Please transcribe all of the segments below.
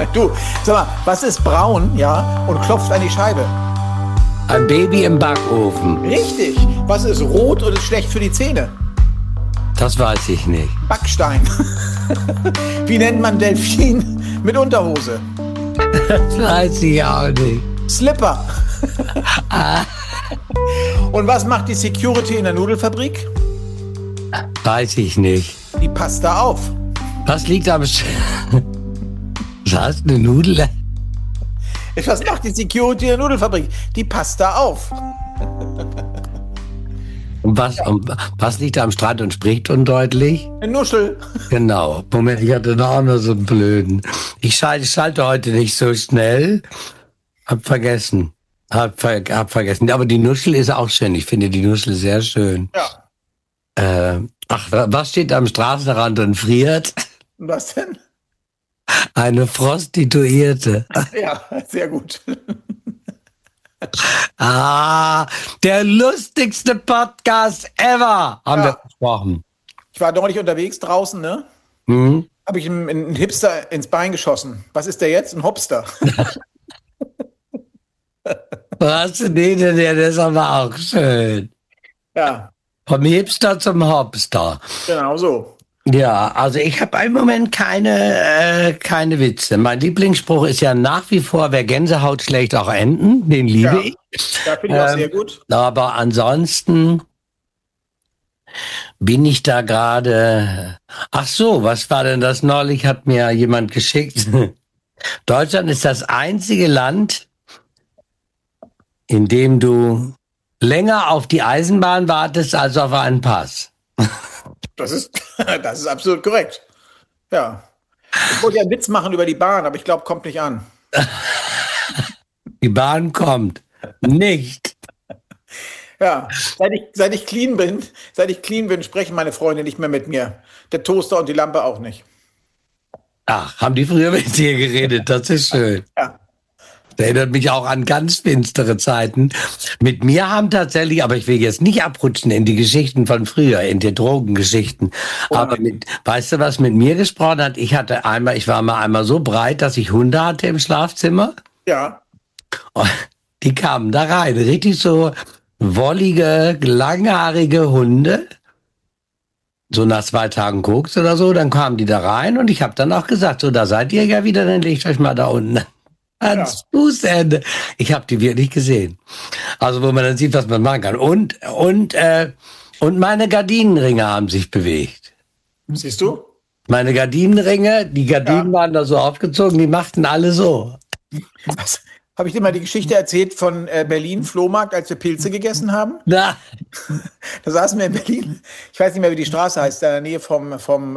Du, sag mal, was ist braun, ja, und klopft an die Scheibe? Ein Baby im Backofen. Richtig. Was ist rot und ist schlecht für die Zähne? Das weiß ich nicht. Backstein. Wie nennt man Delfin mit Unterhose? Das weiß ich auch nicht. Slipper. Und was macht die Security in der Nudelfabrik? Weiß ich nicht. Die passt da auf. Was liegt am... Was? Eine Nudel? Was macht die Security in der Nudelfabrik? Die passt da auf. Und was liegt da am Strand und spricht undeutlich? Eine Nuschel. Genau. Moment, ich hatte noch nur so einen blöden. Ich schalte heute nicht so schnell. Hab vergessen. Hab vergessen. Aber die Nuschel ist auch schön. Ich finde die Nuschel sehr schön. Ja. Was steht am Straßenrand und friert? Was denn? Eine Prostituierte. Ja, sehr gut. Der lustigste Podcast ever, haben wir gesprochen. Ich war neulich unterwegs draußen, ne? Mhm. Habe ich einen Hipster ins Bein geschossen. Was ist der jetzt? Ein Hopster. Was? Nee, der ist aber auch schön. Ja. Vom Hipster zum Hopster. Genau so. Ja, also ich habe im Moment keine Witze. Mein Lieblingsspruch ist ja nach wie vor, wer Gänsehaut schlägt, auch Enten. Den liebe ich. Ja, finde ich auch sehr gut. Aber ansonsten bin ich da gerade... Ach so, was war denn das neulich? Hat mir jemand geschickt. Deutschland ist das einzige Land, in dem du länger auf die Eisenbahn wartest als auf einen Pass. Das ist absolut korrekt. Ja. Ich wollte ja einen Witz machen über die Bahn, aber ich glaube, kommt nicht an. Die Bahn kommt nicht. Ja, seit ich clean bin, sprechen meine Freunde nicht mehr mit mir. Der Toaster und die Lampe auch nicht. Ach, haben die früher mit dir geredet? Das ist schön. Ja. Das erinnert mich auch an ganz finstere Zeiten. Mit mir haben tatsächlich, aber ich will jetzt nicht abrutschen in die Geschichten von früher, in die Drogengeschichten. Aber weißt du, was mit mir gesprochen hat? Ich war mal einmal so breit, dass ich Hunde hatte im Schlafzimmer. Ja. Und die kamen da rein, richtig so wollige, langhaarige Hunde. So nach 2 Tagen Koks oder so, dann kamen die da rein und ich habe dann auch gesagt, so, da seid ihr ja wieder, dann legt euch mal da unten ans Fußende. Ich habe die wirklich gesehen. Also wo man dann sieht, was man machen kann. Und meine Gardinenringe haben sich bewegt. Siehst du? Meine Gardinenringe, die Gardinen waren da so aufgezogen, die machten alle so. Was? Habe ich dir mal die Geschichte erzählt von Berlin Flohmarkt, als wir Pilze gegessen haben? Na. Da saßen wir in Berlin. Ich weiß nicht mehr, wie die Straße heißt, da in der Nähe vom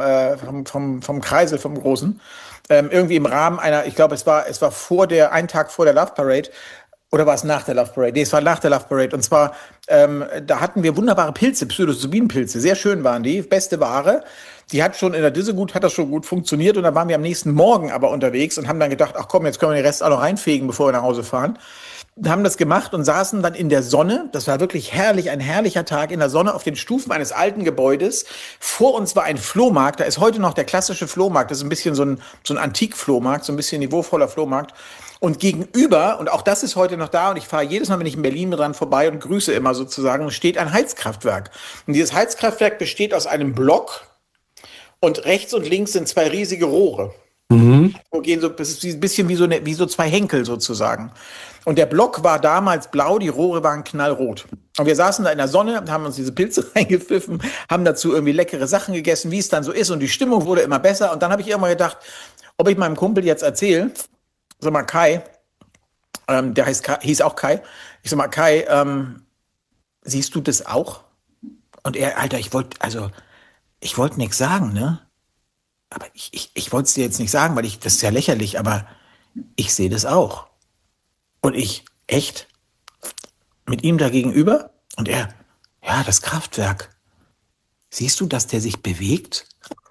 Kreisel, vom Großen. Irgendwie im Rahmen einer, ich glaube, es war einen Tag vor der Love Parade. Oder war es nach der Love Parade? Nee, es war nach der Love Parade. Und zwar, da hatten wir wunderbare Pilze, Psilocybin-Pilze. Sehr schön waren die, beste Ware. Die hat schon in der Disse hat das schon gut funktioniert. Und dann waren wir am nächsten Morgen aber unterwegs und haben dann gedacht, ach komm, jetzt können wir den Rest auch noch reinfegen, bevor wir nach Hause fahren. Haben das gemacht und saßen dann in der Sonne. Das war wirklich herrlich, ein herrlicher Tag in der Sonne auf den Stufen eines alten Gebäudes. Vor uns war ein Flohmarkt. Da ist heute noch der klassische Flohmarkt. Das ist ein bisschen so ein Antikflohmarkt, so ein bisschen niveauvoller Flohmarkt. Und gegenüber, und auch das ist heute noch da, und ich fahre jedes Mal, wenn ich in Berlin dran vorbei und grüße immer sozusagen, steht ein Heizkraftwerk. Und dieses Heizkraftwerk besteht aus einem Block und rechts und links sind 2 riesige Rohre. Das ist ein bisschen wie so 2 Henkel sozusagen. Und der Block war damals blau, die Rohre waren knallrot. Und wir saßen da in der Sonne, haben uns diese Pilze reingepfiffen, haben dazu irgendwie leckere Sachen gegessen, wie es dann so ist. Und die Stimmung wurde immer besser. Und dann habe ich irgendwann gedacht, ob ich meinem Kumpel jetzt erzähle, sag mal Kai, der hieß auch Kai. Ich sag mal Kai, siehst du das auch? Und er, Alter, ich wollte nichts sagen, ne? Aber ich wollte es dir jetzt nicht sagen, weil das ist ja lächerlich, aber ich sehe das auch. Und ich, echt? Mit ihm da gegenüber? Und er, ja, das Kraftwerk. Siehst du, dass der sich bewegt?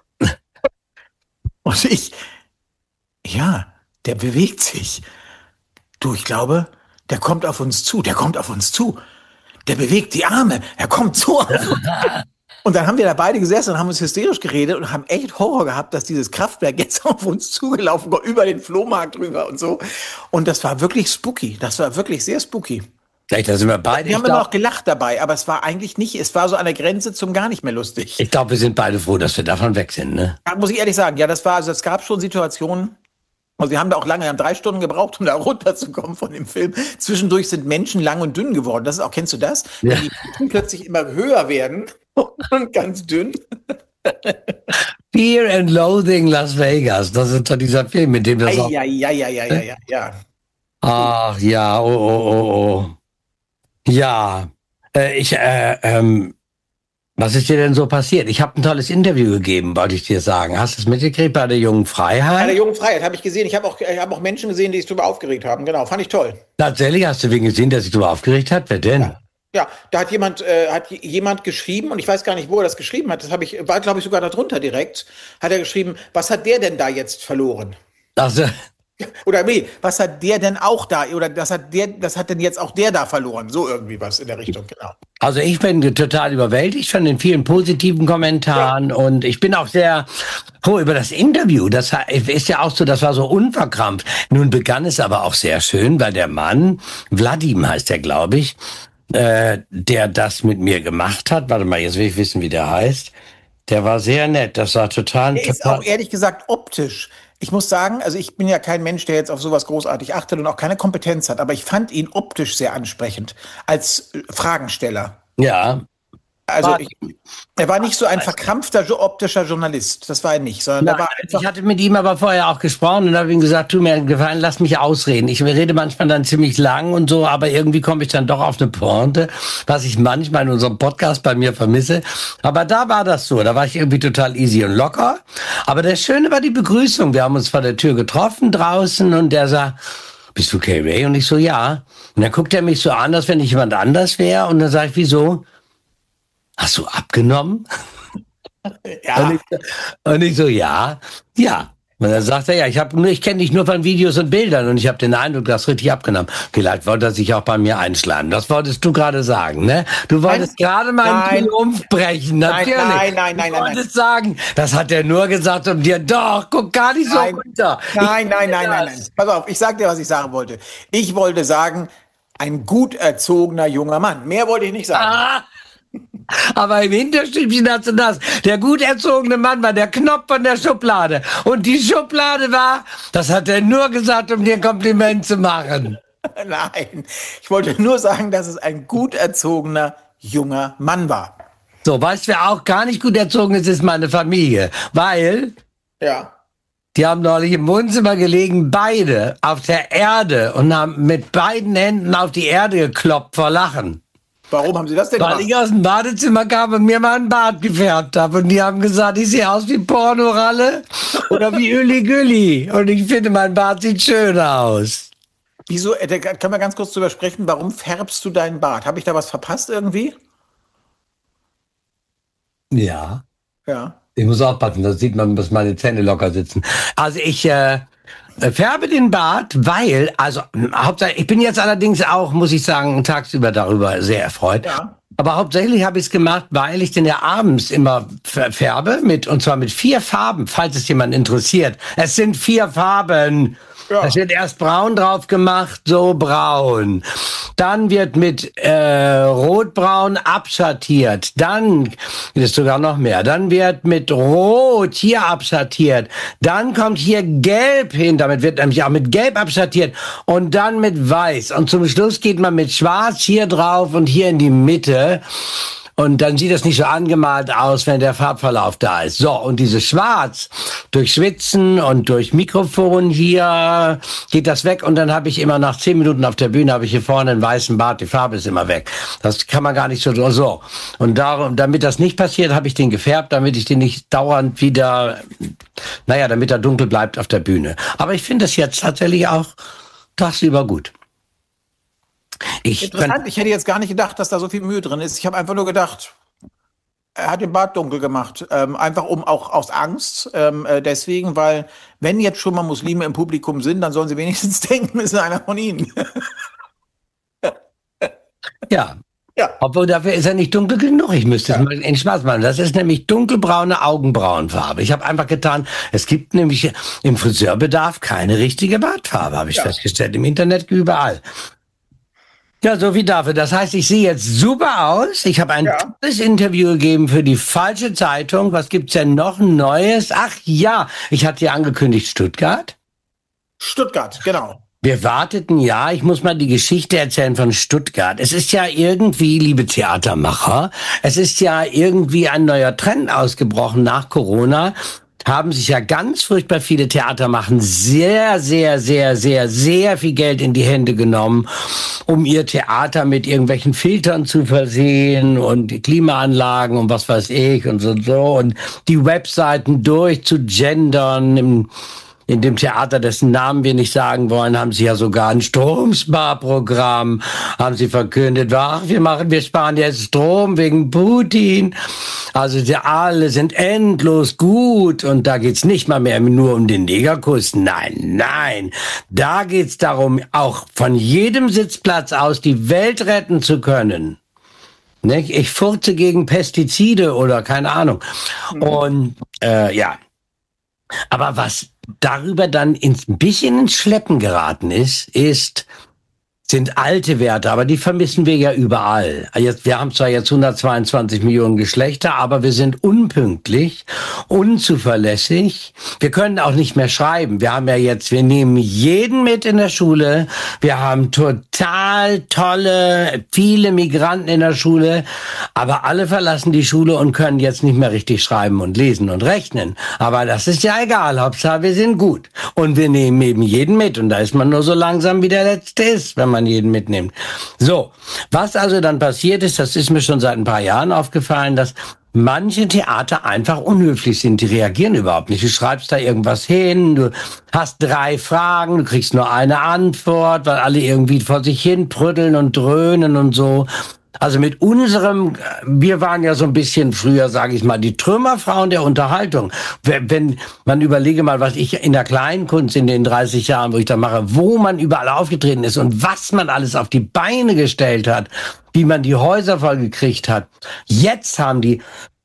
Und ich, ja, der bewegt sich. Du, ich glaube, der kommt auf uns zu. Der bewegt die Arme. Er kommt zu uns. Und dann haben wir da beide gesessen und haben uns hysterisch geredet und haben echt Horror gehabt, dass dieses Kraftwerk jetzt auf uns zugelaufen kommt, über den Flohmarkt drüber und so. Und das war wirklich spooky. Das war wirklich sehr spooky. Vielleicht, da sind wir beide. Wir haben immer noch gelacht dabei, aber es war eigentlich nicht, es war so an der Grenze zum gar nicht mehr lustig. Ich glaube, wir sind beide froh, dass wir davon weg sind, ne? Ja, muss ich ehrlich sagen, ja, es gab schon Situationen, also wir haben da auch lange, wir haben 3 Stunden gebraucht, um da runterzukommen von dem Film. Zwischendurch sind Menschen lang und dünn geworden. Das ist auch, kennst du das? Ja. Wenn die Menschen plötzlich immer höher werden und ganz dünn. Fear and Loathing Las Vegas. Das ist doch dieser Film, mit dem wir Ja. Ach ja, oh. Ja, was ist dir denn so passiert? Ich habe ein tolles Interview gegeben, wollte ich dir sagen. Hast du es mitgekriegt bei der Jungen Bei Freiheit? der Jungen Freiheit habe ich gesehen. Ich habe auch Menschen gesehen, die sich darüber aufgeregt haben. Genau, fand ich toll. Tatsächlich hast du wen gesehen, der sich darüber aufgeregt hat? Wer denn? Ja, da hat jemand geschrieben, und ich weiß gar nicht, wo er das geschrieben hat. War, glaube ich, sogar darunter direkt. Hat er geschrieben, was hat der denn da jetzt verloren? Also, Oder nee, was hat der denn auch da? Oder das hat denn jetzt auch der da verloren? So irgendwie was in der Richtung, genau. also ich bin total überwältigt von den vielen positiven Kommentaren und ich bin auch sehr froh über das Interview. Das ist ja auch so, das war so unverkrampft. Nun begann es aber auch sehr schön, weil der Mann, Wladim heißt er, glaube ich, der das mit mir gemacht hat, warte mal, jetzt will ich wissen, wie der heißt. Der war sehr nett, das war total... Der ist auch ehrlich gesagt optisch. Ich muss sagen, also ich bin ja kein Mensch, der jetzt auf sowas großartig achtet und auch keine Kompetenz hat, aber ich fand ihn optisch sehr ansprechend als Fragensteller. Ja, Also er war nicht so ein verkrampfter optischer Journalist, das war er nicht, sondern er war einfach... ich hatte mit ihm aber vorher auch gesprochen und habe ihm gesagt, tu mir einen Gefallen, lass mich ausreden. Ich rede manchmal dann ziemlich lang und so, aber irgendwie komme ich dann doch auf eine Pointe, was ich manchmal in unserem Podcast bei mir vermisse. Aber da war das so, da war ich irgendwie total easy und locker. Aber das Schöne war die Begrüßung. Wir haben uns vor der Tür getroffen draußen und der sagt, bist du Kay Ray? Und ich so, ja. Und dann guckt er mich so an, als wenn ich jemand anders wäre. Und dann sage ich, wieso? Hast du abgenommen? Ja. Und ich so, ja. Und dann sagt er, ja, ich kenne dich nur von Videos und Bildern und ich habe den Eindruck, du hast richtig abgenommen. Vielleicht wollte er sich auch bei mir einschleimen. Das wolltest du gerade sagen, ne? Du wolltest gerade meinen Triumph brechen, natürlich. Nein. Du wolltest sagen, das hat er nur gesagt um dir, doch, guck gar nicht so runter. Nein. Pass auf, ich sag dir, was ich sagen wollte. Ich wollte sagen, ein gut erzogener junger Mann. Mehr wollte ich nicht sagen. Ah! Aber im Hinterstübchen hast du das. Der gut erzogene Mann war der Knopf von der Schublade. Und die Schublade war, das hat er nur gesagt, um dir ein Kompliment zu machen. Nein, ich wollte nur sagen, dass es ein gut erzogener junger Mann war. So, weißt du, wer auch gar nicht gut erzogen ist meine Familie. Weil Ja. die haben neulich im Wohnzimmer gelegen, beide auf der Erde und haben mit beiden Händen auf die Erde gekloppt vor Lachen. Warum haben Sie das denn Weil gemacht? ich aus dem Badezimmer kam und mir mal einen Bart gefärbt habe. Und die haben gesagt, ich sehe aus wie Pornoralle oder wie Uli Gülli. Und ich finde, mein Bart sieht schön aus. Wieso, können wir ganz kurz drüber sprechen, warum färbst du deinen Bart? Habe ich da was verpasst irgendwie? Ja. Ja. Ich muss aufpassen, da sieht man, dass meine Zähne locker sitzen. Also ich färbe den Bart, weil, also hauptsächlich, ich bin jetzt allerdings auch, muss ich sagen, tagsüber darüber sehr erfreut. Ja. Aber hauptsächlich habe ich es gemacht, weil ich den ja abends immer färbe, und zwar mit 4 Farben, falls es jemand interessiert. Es sind 4 Farben. Ja. Es wird erst braun drauf gemacht, so braun. Dann wird mit rotbraun abschattiert. Dann ist sogar noch mehr. Dann wird mit rot hier abschattiert. Dann kommt hier gelb hin. Damit wird nämlich auch mit gelb abschattiert. Und dann mit weiß. Und zum Schluss geht man mit schwarz hier drauf und hier in die Mitte. Und dann sieht das nicht so angemalt aus, wenn der Farbverlauf da ist. So, und dieses Schwarz, durch Schwitzen und durch Mikrofon hier geht das weg. Und dann habe ich immer nach 10 Minuten auf der Bühne, habe ich hier vorne einen weißen Bart, die Farbe ist immer weg. Das kann man gar nicht so. Und darum, damit das nicht passiert, habe ich den gefärbt, damit ich den nicht dauernd wieder, damit er dunkel bleibt auf der Bühne. Aber ich finde das jetzt tatsächlich auch tagsüber gut. Interessant, ich hätte jetzt gar nicht gedacht, dass da so viel Mühe drin ist. Ich habe einfach nur gedacht, er hat den Bart dunkel gemacht. Einfach auch aus Angst. Deswegen, weil wenn jetzt schon mal Muslime im Publikum sind, dann sollen sie wenigstens denken, es ist einer von ihnen. Ja. Ja. Obwohl, dafür ist er nicht dunkel genug. Ich müsste es Ja. mal in Schwarz machen. Das ist nämlich dunkelbraune Augenbrauenfarbe. Ich habe einfach getan, es gibt nämlich im Friseurbedarf keine richtige Bartfarbe, habe ich festgestellt. Im Internet überall. Ja, so viel dafür. Das heißt, ich sehe jetzt super aus. Ich habe ein tolles Interview gegeben für die falsche Zeitung. Was gibt's denn noch Neues? Ach ja, ich hatte ja angekündigt Stuttgart. Stuttgart, genau. Wir warteten, ja, ich muss mal die Geschichte erzählen von Stuttgart. Es ist ja irgendwie, liebe Theatermacher, es ist ja irgendwie ein neuer Trend ausgebrochen nach Corona. Haben sich ja ganz furchtbar viele Theatermacher sehr, sehr, sehr, sehr, sehr viel Geld in die Hände genommen, um ihr Theater mit irgendwelchen Filtern zu versehen und die Klimaanlagen und was weiß ich und so und die Webseiten durchzugendern. In dem Theater, dessen Namen wir nicht sagen wollen, haben sie ja sogar ein Stromsparprogramm, haben sie verkündet. Ach, wir sparen jetzt Strom wegen Putin. Also alle sind endlos gut und da geht's nicht mal mehr nur um den Negerkuss. Nein. Da geht's darum, auch von jedem Sitzplatz aus die Welt retten zu können. Ich furze gegen Pestizide oder keine Ahnung. Und ja. Aber was darüber dann ein bisschen ins Schleppen geraten sind alte Werte, aber die vermissen wir ja überall. Wir haben zwar jetzt 122 Millionen Geschlechter, aber wir sind unpünktlich, unzuverlässig. Wir können auch nicht mehr schreiben. Wir nehmen jeden mit in der Schule. Wir haben total tolle, viele Migranten in der Schule, aber alle verlassen die Schule und können jetzt nicht mehr richtig schreiben und lesen und rechnen. Aber das ist ja egal. Hauptsache, wir sind gut. Und wir nehmen eben jeden mit. Und da ist man nur so langsam, wie der Letzte ist, wenn man jeden mitnimmt. So, was also dann passiert ist, das ist mir schon seit ein paar Jahren aufgefallen, dass manche Theater einfach unhöflich sind. Die reagieren überhaupt nicht. Du schreibst da irgendwas hin, du hast 3 Fragen, du kriegst nur eine Antwort, weil alle irgendwie vor sich hin prütteln und dröhnen und so. Also mit wir waren ja so ein bisschen früher, sage ich mal, die Trümmerfrauen der Unterhaltung. Wenn man überlege mal, was ich in der Kleinkunst in den 30 Jahren, wo ich da mache, wo man überall aufgetreten ist und was man alles auf die Beine gestellt hat, wie man die Häuser voll gekriegt hat. Jetzt haben die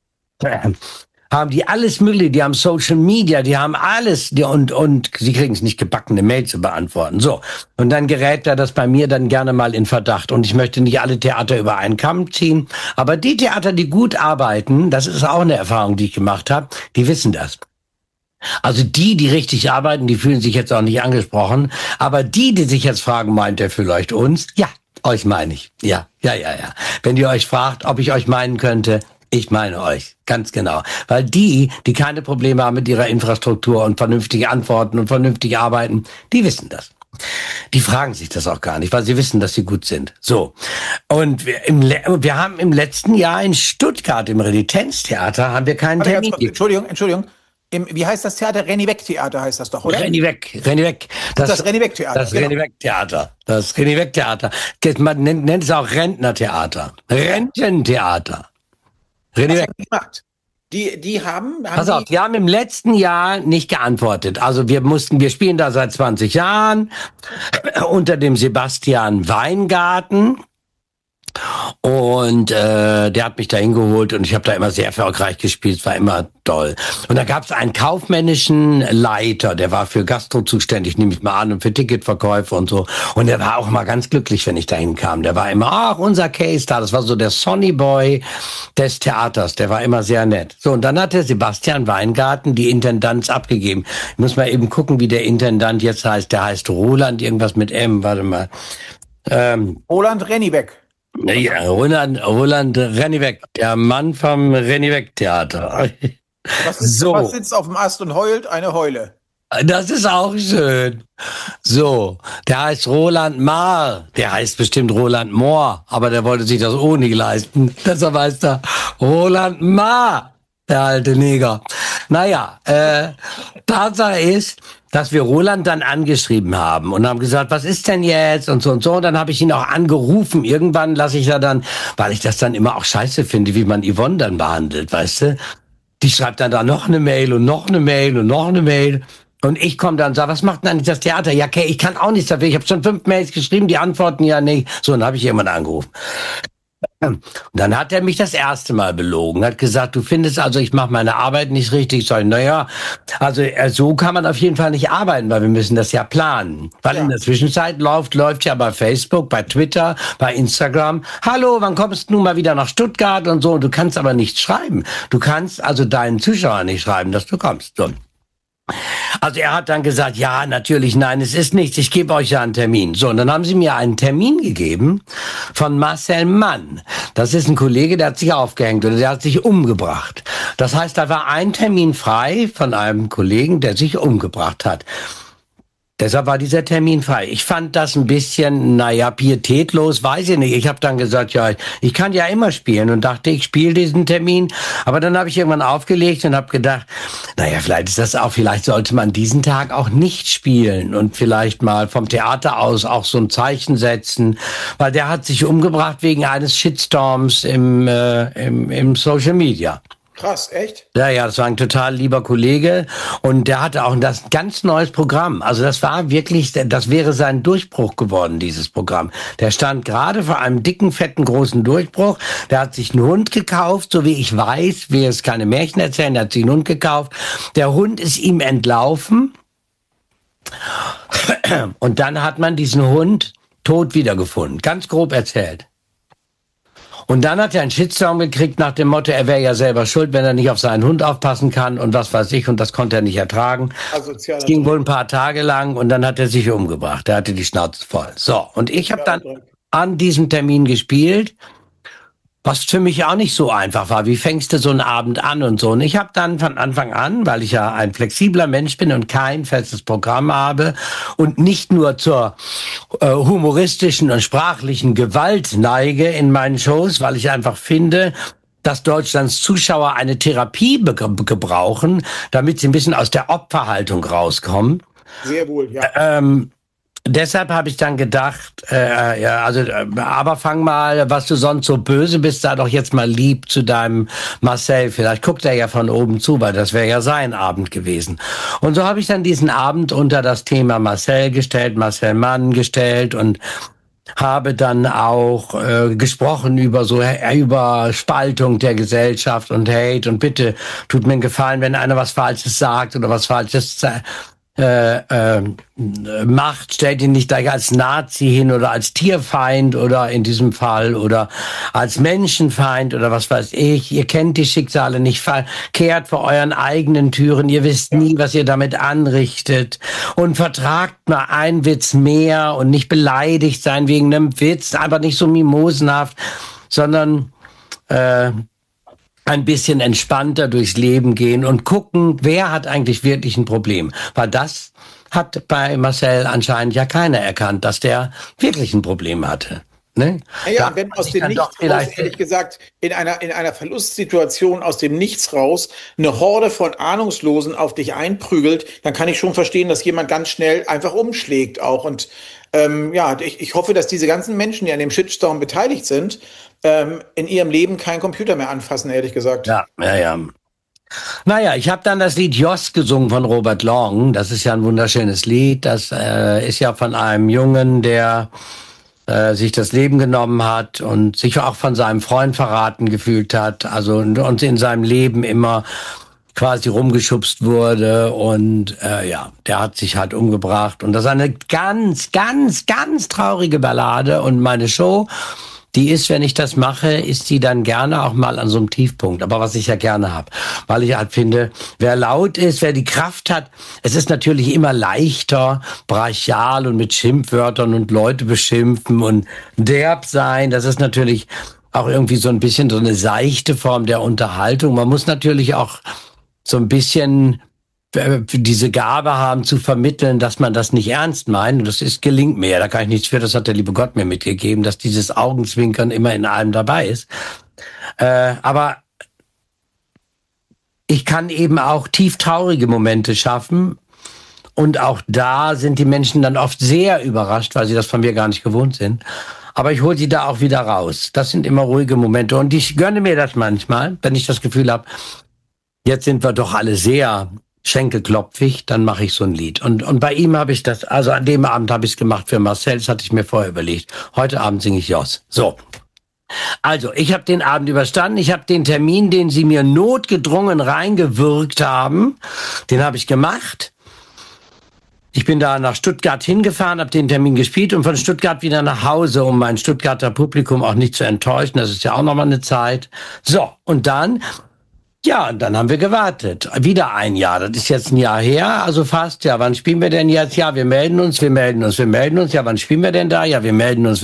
alles Mögliche, die haben Social Media, die haben alles, und sie kriegen es nicht gebacken, eine Mail zu beantworten. So, und dann gerät das bei mir dann gerne mal in Verdacht. Und ich möchte nicht alle Theater über einen Kamm ziehen, aber die Theater, die gut arbeiten, das ist auch eine Erfahrung, die ich gemacht habe, die wissen das. Also die richtig arbeiten, die fühlen sich jetzt auch nicht angesprochen, aber die sich jetzt fragen, meint er vielleicht uns? Ja, euch meine ich. Ja. Wenn ihr euch fragt, ob ich euch meinen könnte, ich meine euch, ganz genau. Weil die keine Probleme haben mit ihrer Infrastruktur und vernünftige Antworten und vernünftig arbeiten, die wissen das. Die fragen sich das auch gar nicht, weil sie wissen, dass sie gut sind. So. Und wir haben im letzten Jahr in Stuttgart im Renitenztheater haben wir keinen Termin. Entschuldigung. Wie heißt das Theater? Renny-Weck-Theater heißt das doch, oder? Renny-Weck. Das Renny-Weck-Theater. Das Renny-Weck-Theater. Das Renny-Weck-Theater. Man nennt es auch Rentnertheater. Rententheater. Was haben die gemacht? Die haben die haben im letzten Jahr nicht geantwortet. Also wir spielen da seit 20 Jahren unter dem Sebastian Weingarten. Und der hat mich da hingeholt und ich habe da immer sehr erfolgreich gespielt, es war immer toll. Und da gab es einen kaufmännischen Leiter, der war für Gastro zuständig, nehme ich mal an, und für Ticketverkäufe und so. Und der war auch mal ganz glücklich, wenn ich da hinkam. Der war immer, unser Case da, das war so der Sonny Boy des Theaters, der war immer sehr nett. So, und dann hat der Sebastian Weingarten die Intendanz abgegeben. Ich muss mal eben gucken, wie der Intendant jetzt heißt. Der heißt Roland, irgendwas mit M, warte mal. Roland Renny-Weck. Ja, Roland Renny-Weck, der Mann vom Renny-Weck-Theater. Was sitzt auf dem Ast und heult? Eine Heule. Das ist auch schön. So, der heißt Roland Maar. Der heißt bestimmt Roland Mohr, aber der wollte sich das O nicht leisten. Deshalb heißt er Roland Maar, der alte Neger. Naja, Tatsache ist, dass wir Roland dann angeschrieben haben und haben gesagt, was ist denn jetzt und so und so. Und dann habe ich ihn auch angerufen. Irgendwann lasse ich ja dann, weil ich das dann immer auch scheiße finde, wie man Yvonne dann behandelt, weißt du. Die schreibt dann da noch eine Mail und noch eine Mail und noch eine Mail. Und ich komme dann und sage, was macht denn eigentlich das Theater? Ja, okay, ich kann auch nichts dafür. Ich habe schon 5 Mails geschrieben, die antworten ja nicht. So, dann habe ich jemanden angerufen. Und dann hat er mich das erste Mal belogen, hat gesagt, du findest also, ich mache meine Arbeit nicht richtig. Sag ich, naja, also so kann man auf jeden Fall nicht arbeiten, weil wir müssen das ja planen. Weil in der Zwischenzeit läuft ja bei Facebook, bei Twitter, bei Instagram, hallo, wann kommst du nun mal wieder nach Stuttgart und so. Du kannst aber nichts schreiben. Du kannst also deinen Zuschauern nicht schreiben, dass du kommst. So. Also er hat dann gesagt, ja, natürlich, nein, es ist nichts, ich gebe euch ja einen Termin. So, und dann haben sie mir einen Termin gegeben von Marcel Mann. Das ist ein Kollege, der hat sich aufgehängt oder der hat sich umgebracht. Das heißt, da war ein Termin frei von einem Kollegen, der sich umgebracht hat. Deshalb war dieser Termin frei. Ich fand das ein bisschen, naja, pietätlos, weiß ich nicht. Ich habe dann gesagt, ja, ich kann ja immer spielen und dachte, ich spiele diesen Termin. Aber dann habe ich irgendwann aufgelegt und habe gedacht, naja, vielleicht ist das auch, vielleicht sollte man diesen Tag auch nicht spielen und vielleicht mal vom Theater aus auch so ein Zeichen setzen, weil der hat sich umgebracht wegen eines Shitstorms im Social Media. Krass, echt? Ja, das war ein total lieber Kollege und der hatte auch das ganz neues Programm. Also das war wirklich, das wäre sein Durchbruch geworden, dieses Programm. Der stand gerade vor einem dicken, fetten, großen Durchbruch. Der hat sich einen Hund gekauft, so wie ich weiß, will jetzt keine Märchen erzählen, der hat sich einen Hund gekauft. Der Hund ist ihm entlaufen und dann hat man diesen Hund tot wiedergefunden. Ganz grob erzählt. Und dann hat er einen Shitstorm gekriegt nach dem Motto, er wäre ja selber schuld, wenn er nicht auf seinen Hund aufpassen kann und was weiß ich, und das konnte er nicht ertragen. Es ging wohl ein paar Tage lang und dann hat er sich umgebracht. Er hatte die Schnauze voll. So, und ich habe dann an diesem Termin gespielt, was für mich auch nicht so einfach war. Wie fängst du so einen Abend an und so? Und ich habe dann von Anfang an, weil ich ja ein flexibler Mensch bin und kein festes Programm habe und nicht nur zur humoristischen und sprachlichen Gewalt neige in meinen Shows, weil ich einfach finde, dass Deutschlands Zuschauer eine Therapie gebrauchen, damit sie ein bisschen aus der Opferhaltung rauskommen. Sehr wohl, ja. Deshalb habe ich dann gedacht, aber fang mal, was du sonst so böse bist, sei doch jetzt mal lieb zu deinem Marcel. Vielleicht guckt er ja von oben zu, weil das wäre ja sein Abend gewesen. Und so habe ich dann diesen Abend unter das Thema Marcel gestellt, Marcel Mann gestellt und habe dann auch gesprochen über Spaltung der Gesellschaft und Hate und bitte tut mir einen Gefallen, wenn einer was Falsches sagt oder was Falsches macht, stellt ihn nicht gleich als Nazi hin oder als Tierfeind oder in diesem Fall oder als Menschenfeind oder was weiß ich. Ihr kennt die Schicksale nicht, kehrt vor euren eigenen Türen, ihr wisst nie, was ihr damit anrichtet und vertragt mal einen Witz mehr und nicht beleidigt sein wegen einem Witz, einfach nicht so mimosenhaft, sondern ein bisschen entspannter durchs Leben gehen und gucken, wer hat eigentlich wirklich ein Problem. Weil das hat bei Marcel anscheinend ja keiner erkannt, dass der wirklich ein Problem hatte. Ne? Ja, wenn aus dem Nichts raus, ehrlich gesagt, in einer Verlustsituation aus dem Nichts raus eine Horde von Ahnungslosen auf dich einprügelt, dann kann ich schon verstehen, dass jemand ganz schnell einfach umschlägt auch. Und ich hoffe, dass diese ganzen Menschen, die an dem Shitstorm beteiligt sind, in ihrem Leben keinen Computer mehr anfassen, ehrlich gesagt. Ja. Naja, ich habe dann das Lied Joss gesungen von Robert Long. Das ist ja ein wunderschönes Lied. Das ist ja von einem Jungen, der sich das Leben genommen hat und sich auch von seinem Freund verraten gefühlt hat. Also und in seinem Leben immer quasi rumgeschubst wurde und der hat sich halt umgebracht. Und das ist eine ganz, ganz, ganz traurige Ballade. Und meine Show, die ist, wenn ich das mache, ist die dann gerne auch mal an so einem Tiefpunkt. Aber was ich ja gerne habe, weil ich halt finde, wer laut ist, wer die Kraft hat, es ist natürlich immer leichter, brachial und mit Schimpfwörtern und Leute beschimpfen und derb sein. Das ist natürlich auch irgendwie so ein bisschen so eine seichte Form der Unterhaltung. Man muss natürlich auch so ein bisschen diese Gabe haben zu vermitteln, dass man das nicht ernst meint. Und das gelingt mir. Da kann ich nichts für. Das hat der liebe Gott mir mitgegeben, dass dieses Augenzwinkern immer in allem dabei ist. Aber ich kann eben auch tief traurige Momente schaffen. Und auch da sind die Menschen dann oft sehr überrascht, weil sie das von mir gar nicht gewohnt sind. Aber ich hole sie da auch wieder raus. Das sind immer ruhige Momente. Und ich gönne mir das manchmal, wenn ich das Gefühl habe, jetzt sind wir doch alle sehr schenkelklopfig, dann mache ich so ein Lied. Und bei ihm habe ich das, also an dem Abend habe ich es gemacht für Marcel, das hatte ich mir vorher überlegt. Heute Abend singe ich Joss. So. Also, ich habe den Abend überstanden. Ich habe den Termin, den sie mir notgedrungen reingewirkt haben, den habe ich gemacht. Ich bin da nach Stuttgart hingefahren, habe den Termin gespielt und von Stuttgart wieder nach Hause, um mein Stuttgarter Publikum auch nicht zu enttäuschen. Das ist ja auch nochmal eine Zeit. So, und dann haben wir gewartet. Wieder ein Jahr. Das ist jetzt ein Jahr her, also fast. Ja, wann spielen wir denn jetzt? Ja, wir melden uns. Ja, wann spielen wir denn da? Ja, wir melden uns.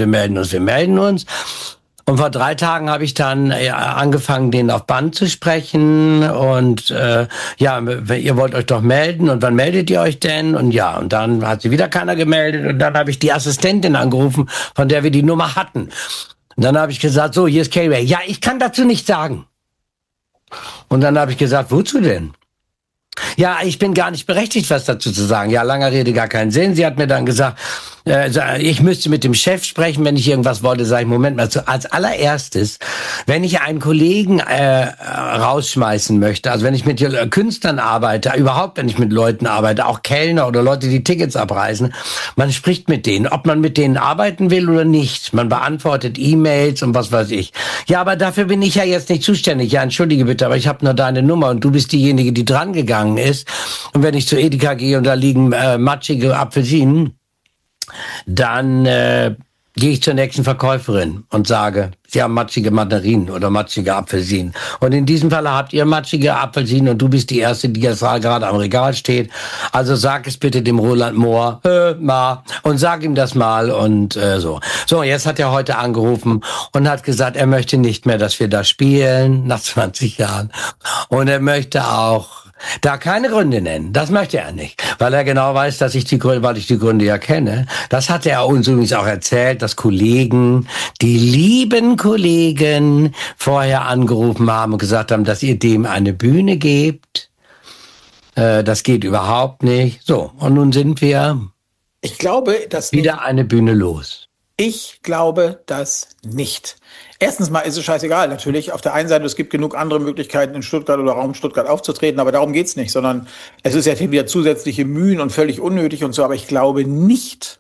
Und vor 3 Tagen habe ich dann angefangen, den auf Band zu sprechen. Und ihr wollt euch doch melden. Und wann meldet ihr euch denn? Und ja, und dann hat sich wieder keiner gemeldet. Und dann habe ich die Assistentin angerufen, von der wir die Nummer hatten. Und dann habe ich gesagt, so, hier ist K-Ray. Ja, ich kann dazu nichts sagen. Und dann habe ich gesagt, wozu denn? Ja, ich bin gar nicht berechtigt, was dazu zu sagen. Ja, langer Rede, gar keinen Sinn. Sie hat mir dann gesagt, ich müsste mit dem Chef sprechen, wenn ich irgendwas wollte. Sage ich, Moment mal, als allererstes, wenn ich einen Kollegen rausschmeißen möchte, also wenn ich mit Künstlern arbeite, überhaupt wenn ich mit Leuten arbeite, auch Kellner oder Leute, die Tickets abreißen, man spricht mit denen, ob man mit denen arbeiten will oder nicht. Man beantwortet E-Mails und was weiß ich. Ja, aber dafür bin ich ja jetzt nicht zuständig. Ja, entschuldige bitte, aber ich habe nur deine Nummer und du bist diejenige, die dran gegangen ist. Und wenn ich zu Edeka gehe und da liegen matschige Apfelsinen, dann gehe ich zur nächsten Verkäuferin und sage, Sie haben matschige Mandarinen oder matschige Apfelsinen. Und in diesem Fall habt ihr matschige Apfelsinen und du bist die Erste, die jetzt gerade am Regal steht. Also sag es bitte dem Roland Mohr, und sag ihm das mal und so. So, jetzt hat er heute angerufen und hat gesagt, er möchte nicht mehr, dass wir da spielen, nach 20 Jahren. Und er möchte auch da keine Gründe nennen. Das möchte er nicht, weil er genau weiß, weil ich die Gründe ja kenne. Das hat er uns übrigens auch erzählt, dass Kollegen, die lieben Kollegen, vorher angerufen haben und gesagt haben, dass ihr dem eine Bühne gebt. Das geht überhaupt nicht. So, und nun sind wir Ich glaube, dass wieder eine Bühne los. Ich glaube das nicht. Erstens mal ist es scheißegal, natürlich. Auf der einen Seite, es gibt genug andere Möglichkeiten, in Stuttgart oder Raum Stuttgart aufzutreten, aber darum geht's nicht, sondern es ist ja wieder zusätzliche Mühen und völlig unnötig und so. Aber ich glaube nicht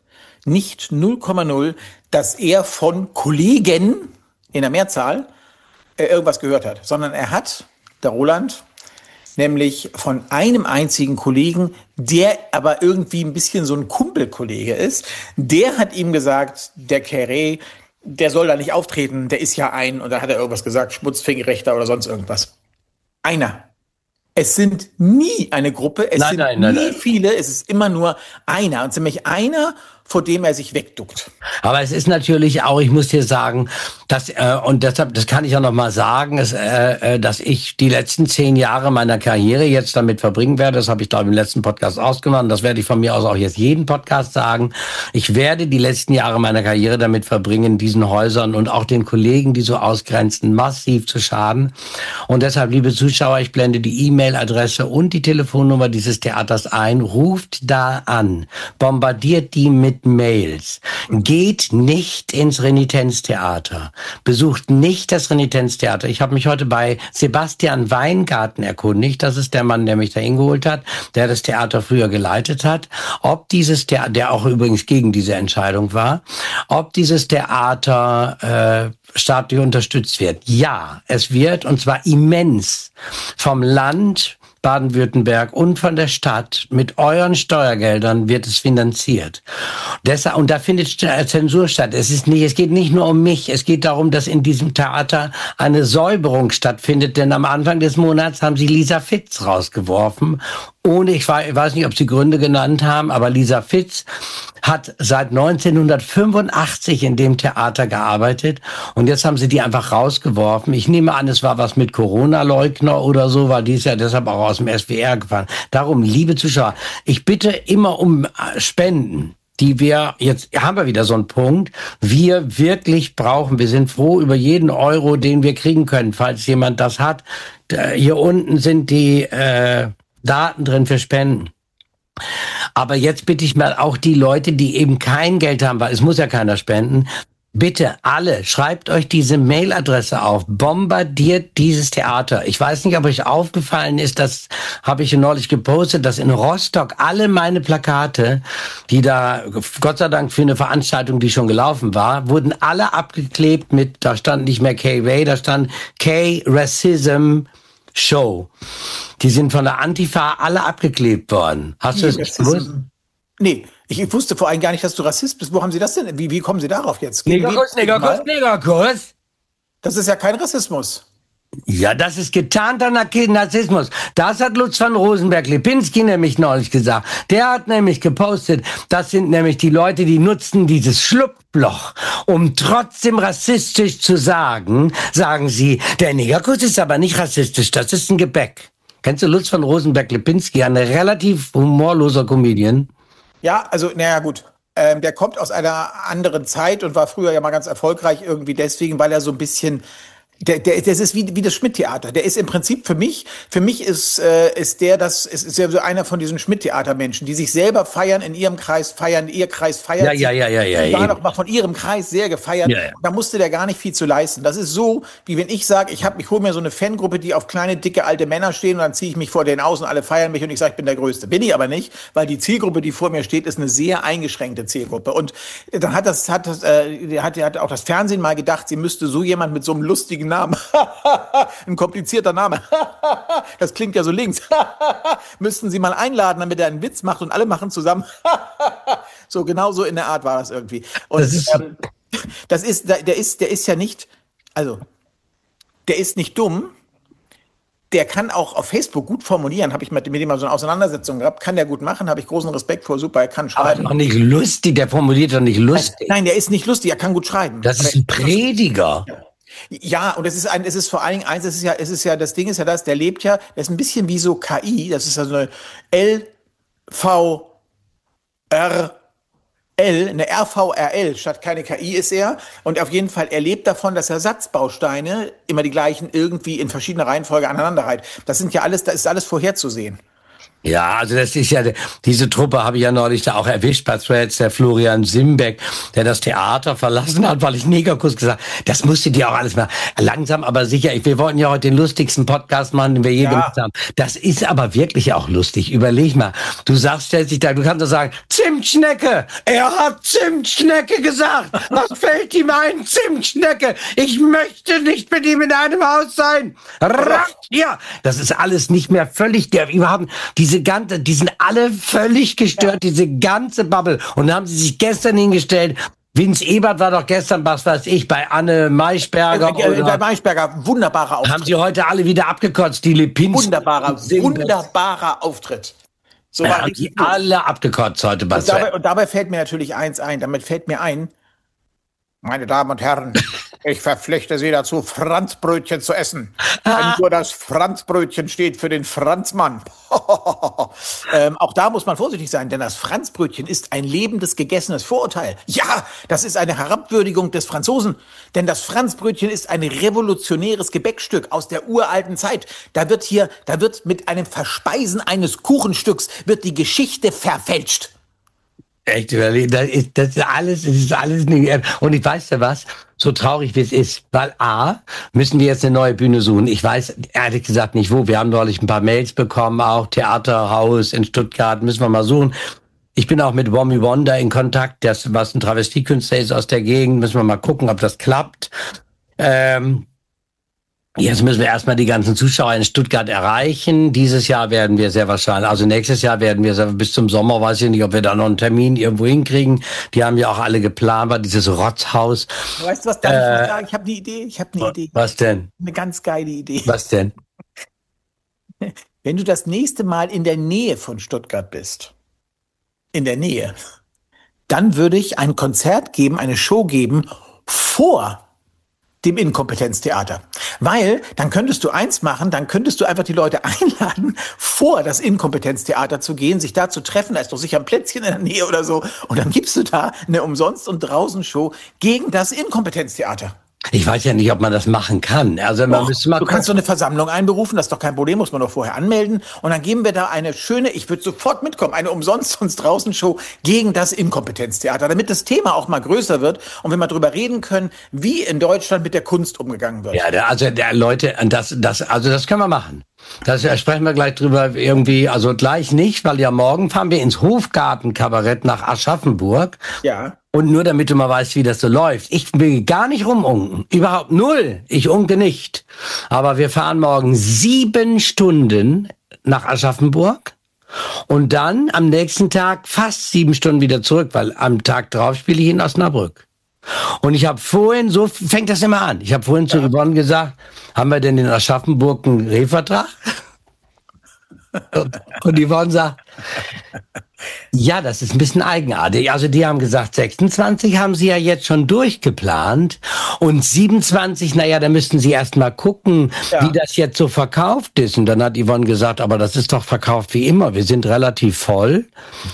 0,0, dass er von Kollegen in der Mehrzahl irgendwas gehört hat, sondern er hat, der Roland, nämlich von einem einzigen Kollegen, der aber irgendwie ein bisschen so ein Kumpelkollege ist, der hat ihm gesagt, der Carré, der soll da nicht auftreten, der ist ja und da hat er irgendwas gesagt, Schmutzfingerrechter oder sonst irgendwas. Einer. Es sind nie eine Gruppe, es sind nie viele, es ist immer nur einer. Und nämlich einer, vor dem er sich wegduckt. Aber es ist natürlich auch, ich muss dir sagen, dass, und deshalb, das kann ich auch noch mal sagen, dass ich die letzten 10 Jahre meiner Karriere jetzt damit verbringen werde. Das habe ich, glaube ich, im letzten Podcast ausgemacht. Das werde ich von mir aus auch jetzt jeden Podcast sagen. Ich werde die letzten Jahre meiner Karriere damit verbringen, diesen Häusern und auch den Kollegen, die so ausgrenzen, massiv zu schaden. Und deshalb, liebe Zuschauer, ich blende die E-Mail-Adresse und die Telefonnummer dieses Theaters ein. Ruft da an. Bombardiert die mit Mails. Geht nicht ins Renitenztheater. Besucht nicht das Renitenztheater. Ich habe mich heute bei Sebastian Weingarten erkundigt. Das ist der Mann, der mich da hingeholt hat, der das Theater früher geleitet hat. Ob dieses Theater, der auch übrigens gegen diese Entscheidung war, ob dieses Theater staatlich unterstützt wird. Ja, es wird, und zwar immens, vom Land Baden-Württemberg und von der Stadt mit euren Steuergeldern wird es finanziert. Deshalb, und da findet Zensur statt. Es geht nicht nur um mich. Es geht darum, dass in diesem Theater eine Säuberung stattfindet. Denn am Anfang des Monats haben sie Lisa Fitz rausgeworfen. Ich weiß nicht, ob sie Gründe genannt haben, aber Lisa Fitz hat seit 1985 in dem Theater gearbeitet und jetzt haben sie die einfach rausgeworfen. Ich nehme an, es war was mit Corona-Leugner oder so, weil die ist ja deshalb auch aus dem SWR gefahren. Darum, liebe Zuschauer, ich bitte immer um Spenden, die jetzt haben wir wieder so einen Punkt, wir wirklich brauchen. Wir sind froh über jeden Euro, den wir kriegen können, falls jemand das hat. Hier unten sind die Daten drin für Spenden. Aber jetzt bitte ich mal auch die Leute, die eben kein Geld haben, weil es muss ja keiner spenden, Bitte alle, schreibt euch diese Mailadresse auf, bombardiert dieses Theater. Ich weiß nicht, ob euch aufgefallen ist, das habe ich neulich gepostet, dass in Rostock alle meine Plakate, die da, Gott sei Dank für eine Veranstaltung, die schon gelaufen war, wurden alle abgeklebt mit, da stand nicht mehr K-Ray, da stand K-Racism Show. Die sind von der Antifa alle abgeklebt worden. Hast du das nicht gewusst? Nee, ich wusste vor allem gar nicht, dass du Rassist bist. Wo haben Sie das denn? Wie kommen Sie darauf jetzt? Negerkuss. Das ist ja kein Rassismus. Ja, das ist getarnter Narzissmus. Das hat Lutz van Rosenberg-Lipinski nämlich neulich gesagt. Der hat nämlich gepostet, das sind nämlich die Leute, die nutzen dieses Schlupfloch, um trotzdem rassistisch zu sagen, sagen sie, der Negerkuss ist aber nicht rassistisch, das ist ein Gebäck. Kennst du Lutz van Rosenberg-Lipinski, ein relativ humorloser Comedian? Ja, also, naja, gut. Der kommt aus einer anderen Zeit und war früher ja mal ganz erfolgreich irgendwie deswegen, weil er so ein bisschen, das ist wie das Schmidt-Theater. Der ist im Prinzip für mich ist ist ja so einer von diesen Schmidt-Theater-Menschen, die sich selber feiern, in ihrem Kreis feiern, ihr Kreis feiert. Ja. Die waren auch mal von ihrem Kreis sehr gefeiert. Ja. Da musste der gar nicht viel zu leisten. Das ist so, wie wenn ich sage, ich hole mir so eine Fangruppe, die auf kleine, dicke, alte Männer stehen und dann ziehe ich mich vor denen aus und alle feiern mich und ich sage, ich bin der Größte. Bin ich aber nicht, weil die Zielgruppe, die vor mir steht, ist eine sehr eingeschränkte Zielgruppe. Und dann hat auch das Fernsehen mal gedacht, sie müsste so jemand mit so einem lustigen Namen, ein komplizierter Name, das klingt ja so links, müssten sie mal einladen, damit er einen Witz macht und alle machen zusammen. So genau so in der Art war das irgendwie. Und der ist ja nicht, also der ist nicht dumm. Der kann auch auf Facebook gut formulieren, habe ich mit dem mal so eine Auseinandersetzung gehabt, kann der gut machen, habe ich großen Respekt vor, super, er kann schreiben. Aber noch nicht lustig, der formuliert doch nicht lustig. Nein, der ist nicht lustig, er kann gut schreiben. Das ist ein Prediger. Ja, und es ist vor allen Dingen eins, das Ding ist ja das, der lebt ja, der ist ein bisschen wie so KI, das ist ja so eine eine RVRL statt keine KI ist er. Und auf jeden Fall, er lebt davon, dass er Satzbausteine, immer die gleichen, irgendwie in verschiedener Reihenfolge aneinander reiht. Das ist alles vorherzusehen. Ja, also das ist ja, diese Truppe habe ich ja neulich da auch erwischt bei Threads, der Florian Simbeck, der das Theater verlassen hat, weil ich Negerkuss gesagt habe. Das musstet ihr auch alles mal langsam, aber sicher. Wir wollten ja heute den lustigsten Podcast machen, den wir je gemacht haben. Das ist aber wirklich auch lustig. Überleg mal. Du stellst dich da, du kannst doch sagen, Zimtschnecke. Er hat Zimtschnecke gesagt. Was fällt ihm ein? Zimtschnecke. Ich möchte nicht mit ihm in einem Haus sein. Ja, das ist alles nicht mehr völlig, die sind alle völlig gestört, diese ganze Bubble. Und dann haben sie sich gestern hingestellt. Vince Ebert war doch gestern, was weiß ich, bei Anne Maischberger. Bei Maischberger, wunderbarer Auftritt. Haben sie heute alle wieder abgekotzt, die Lipinski. Wunderbarer Auftritt. So haben die alle abgekotzt heute bei und dabei fällt mir natürlich eins ein. Damit fällt mir ein, meine Damen und Herren, ich verpflichte Sie dazu, Franzbrötchen zu essen. Denn nur das Franzbrötchen steht für den Franzmann. Auch da muss man vorsichtig sein, denn das Franzbrötchen ist ein lebendes, gegessenes Vorurteil. Ja, das ist eine Herabwürdigung des Franzosen, denn das Franzbrötchen ist ein revolutionäres Gebäckstück aus der uralten Zeit. Da wird mit einem Verspeisen eines Kuchenstücks wird die Geschichte verfälscht. Echt, das ist alles nicht. Und ich weiß ja was, so traurig wie es ist, weil müssen wir jetzt eine neue Bühne suchen. Ich weiß ehrlich gesagt nicht wo. Wir haben neulich ein paar Mails bekommen, auch Theaterhaus in Stuttgart, müssen wir mal suchen. Ich bin auch mit Wommy Wonder in Kontakt, was ein Travestiekünstler ist aus der Gegend, müssen wir mal gucken, ob das klappt. Jetzt müssen wir erstmal die ganzen Zuschauer in Stuttgart erreichen. Dieses Jahr werden wir sehr wahrscheinlich, also nächstes Jahr werden wir bis zum Sommer, weiß ich nicht, ob wir da noch einen Termin irgendwo hinkriegen. Die haben ja auch alle geplant, war dieses Rotzhaus. Weißt du was, darf ich mal sagen? Ich habe eine Idee. Was denn? Eine ganz geile Idee. Was denn? Wenn du das nächste Mal in der Nähe von Stuttgart bist, dann würde ich ein Konzert geben, eine Show geben vor dem Inkompetenztheater. Weil, dann könntest du eins machen, dann könntest du einfach die Leute einladen, vor das Inkompetenztheater zu gehen, sich da zu treffen, da ist doch sicher ein Plätzchen in der Nähe oder so, und dann gibst du da eine Umsonst- und Draußen-Show gegen das Inkompetenztheater. Ich weiß ja nicht, ob man das machen kann. Also man müsste mal Du kannst so eine Versammlung einberufen, das ist doch kein Problem, muss man doch vorher anmelden. Und dann geben wir da eine schöne, ich würde sofort mitkommen, eine umsonst uns draußen Show gegen das Inkompetenztheater, damit das Thema auch mal größer wird und wir mal drüber reden können, wie in Deutschland mit der Kunst umgegangen wird. Ja, Leute, das können wir machen. Das sprechen wir gleich drüber irgendwie, also gleich nicht, weil ja morgen fahren wir ins Hofgartenkabarett nach Aschaffenburg. Ja. Und nur damit du mal weißt, wie das so läuft. Ich will gar nicht rumunken. Überhaupt null. Ich unke nicht. Aber wir fahren morgen 7 Stunden nach Aschaffenburg. Und dann am nächsten Tag fast 7 Stunden wieder zurück, weil am Tag drauf spiele ich in Osnabrück. Und ich habe vorhin, so fängt das immer an, ich habe vorhin zu Yvonne gesagt, haben wir denn in Aschaffenburg einen Revertrag? Und Yvonne sagt, ja, das ist ein bisschen eigenartig. Also die haben gesagt, 26 haben sie ja jetzt schon durchgeplant und 27, naja, da müssten sie erst mal gucken, wie das jetzt so verkauft ist. Und dann hat Yvonne gesagt, aber das ist doch verkauft wie immer, wir sind relativ voll.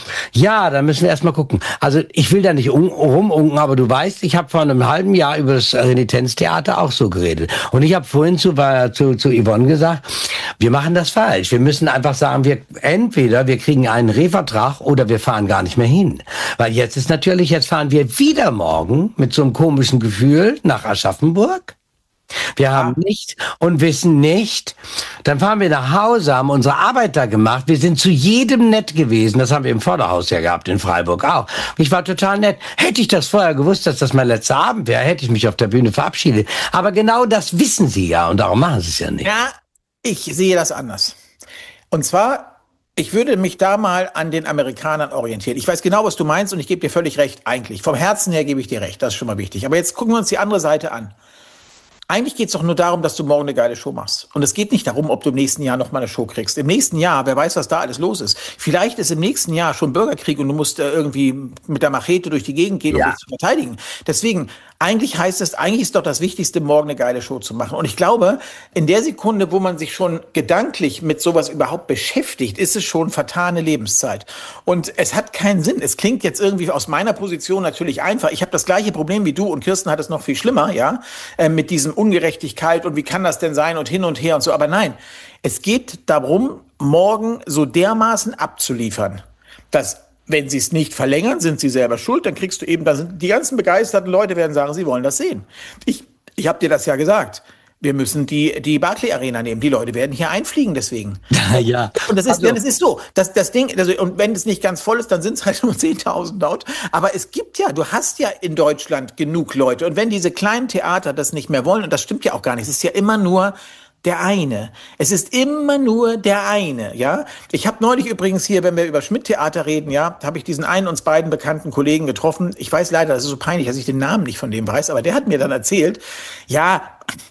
Ja, da müssen wir erst mal gucken. Also ich will da nicht rumunken, aber du weißt, ich habe vor einem halben Jahr über das Renitenztheater auch so geredet. Und ich habe vorhin zu Yvonne gesagt, wir machen das falsch. Wir müssen einfach sagen, entweder wir kriegen einen Revertrag oder wir fahren gar nicht mehr hin. Weil jetzt fahren wir wieder morgen mit so einem komischen Gefühl nach Aschaffenburg. Wir haben nicht und wissen nicht. Dann fahren wir nach Hause, haben unsere Arbeit da gemacht. Wir sind zu jedem nett gewesen. Das haben wir im Vorderhaus ja gehabt, in Freiburg auch. Ich war total nett. Hätte ich das vorher gewusst, dass das mein letzter Abend wäre, hätte ich mich auf der Bühne verabschiedet. Aber genau das wissen sie ja und darum machen sie es ja nicht. Ja, ich sehe das anders. Und zwar, ich würde mich da mal an den Amerikanern orientieren. Ich weiß genau, was du meinst und ich gebe dir völlig recht, eigentlich. Vom Herzen her gebe ich dir recht, das ist schon mal wichtig. Aber jetzt gucken wir uns die andere Seite an. Eigentlich geht es doch nur darum, dass du morgen eine geile Show machst. Und es geht nicht darum, ob du im nächsten Jahr noch mal eine Show kriegst. Im nächsten Jahr, wer weiß, was da alles los ist. Vielleicht ist im nächsten Jahr schon Bürgerkrieg und du musst irgendwie mit der Machete durch die Gegend gehen, um dich zu verteidigen. Deswegen, eigentlich ist doch das Wichtigste, morgen eine geile Show zu machen. Und ich glaube, in der Sekunde, wo man sich schon gedanklich mit sowas überhaupt beschäftigt, ist es schon vertane Lebenszeit. Und es hat keinen Sinn. Es klingt jetzt irgendwie aus meiner Position natürlich einfach. Ich habe das gleiche Problem wie du und Kirsten hat es noch viel schlimmer, ja, mit diesem Ungerechtigkeit und wie kann das denn sein und hin und her und so. Aber nein, es geht darum, morgen so dermaßen abzuliefern, dass wenn sie es nicht verlängern, sind sie selber schuld, dann kriegst du eben, da sind die ganzen begeisterten Leute werden sagen, sie wollen das sehen. Ich habe dir das ja gesagt. Wir müssen die Barclay Arena nehmen. Die Leute werden hier einfliegen deswegen. Ja. Und das ist so. Das Ding, und wenn es nicht ganz voll ist, dann sind es halt nur 10.000 dort. Aber es gibt ja, du hast ja in Deutschland genug Leute. Und wenn diese kleinen Theater das nicht mehr wollen, und das stimmt ja auch gar nicht, es ist ja immer nur der eine. Es ist immer nur der eine, ja. Ich habe neulich übrigens hier, wenn wir über Schmidt-Theater reden, ja, habe ich diesen einen uns beiden bekannten Kollegen getroffen. Ich weiß leider, das ist so peinlich, dass ich den Namen nicht von dem weiß, aber der hat mir dann erzählt, ja,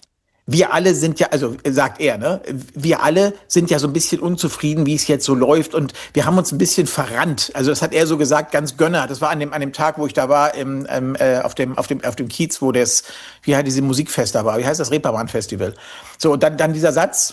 wir alle sind ja, also sagt er, ne, wir alle sind ja so ein bisschen unzufrieden, wie es jetzt so läuft und wir haben uns ein bisschen verrannt. Also das hat er so gesagt, ganz Gönner. Das war an dem Tag, wo ich da war, auf dem Kiez, wo wie halt diese Musikfest da war. Wie heißt das? Reeperbahn-Festival. So, und dann dieser Satz,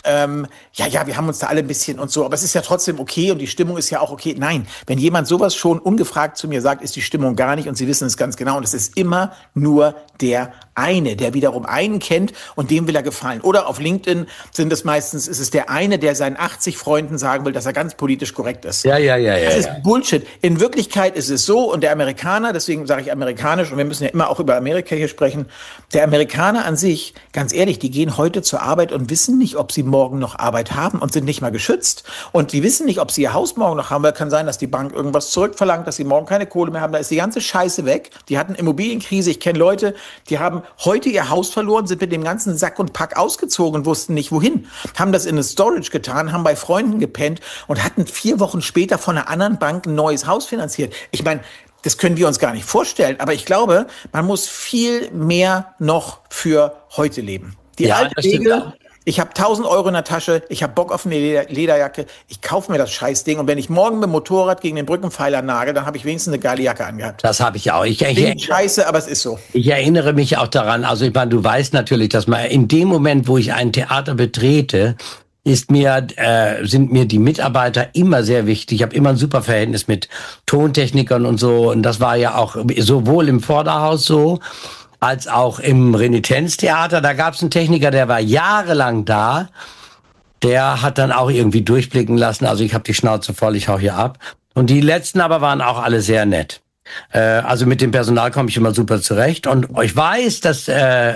wir haben uns da alle ein bisschen und so, aber es ist ja trotzdem okay und die Stimmung ist ja auch okay. Nein, wenn jemand sowas schon ungefragt zu mir sagt, ist die Stimmung gar nicht und sie wissen es ganz genau und es ist immer nur der eine, der wiederum einen kennt und dem will er gefallen. Oder auf LinkedIn ist es der eine, der seinen 80 Freunden sagen will, dass er ganz politisch korrekt ist. Ja. Das ist Bullshit. In Wirklichkeit ist es so und der Amerikaner, deswegen sage ich amerikanisch und wir müssen ja immer auch über Amerika hier sprechen, der Amerikaner an sich, ganz ehrlich, die gehen heute zur Arbeit und wissen nicht, ob sie morgen noch Arbeit haben und sind nicht mal geschützt. Und die wissen nicht, ob sie ihr Haus morgen noch haben, weil kann sein, dass die Bank irgendwas zurückverlangt, dass sie morgen keine Kohle mehr haben. Da ist die ganze Scheiße weg. Die hatten Immobilienkrise. Ich kenne Leute, die haben heute ihr Haus verloren, sind mit dem ganzen Sack und Pack ausgezogen und wussten nicht wohin. Haben das in eine Storage getan, haben bei Freunden gepennt und hatten 4 Wochen später von einer anderen Bank ein neues Haus finanziert. Ich meine, das können wir uns gar nicht vorstellen. Aber ich glaube, man muss viel mehr noch für heute leben. Die alte Regel, ich habe 1.000 Euro in der Tasche, ich habe Bock auf eine Lederjacke, ich kaufe mir das Scheißding und wenn ich morgen mit dem Motorrad gegen den Brückenpfeiler nagel, dann habe ich wenigstens eine geile Jacke angehabt. Das habe ich auch. Scheiße, aber es ist so. Ich erinnere mich auch daran, also ich meine, du weißt natürlich, dass man in dem Moment, wo ich ein Theater betrete, sind mir die Mitarbeiter immer sehr wichtig. Ich habe immer ein super Verhältnis mit Tontechnikern und so und das war ja auch sowohl im Vorderhaus so, als auch im Renitenztheater. Da gab es einen Techniker, der war jahrelang da. Der hat dann auch irgendwie durchblicken lassen. Also ich habe die Schnauze voll, ich hau hier ab. Und die letzten aber waren auch alle sehr nett. Also mit dem Personal komme ich immer super zurecht. Und ich weiß, dass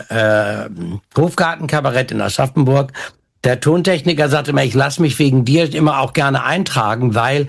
Hofgartenkabarett in Aschaffenburg, der Tontechniker sagte immer, ich lasse mich wegen dir immer auch gerne eintragen, weil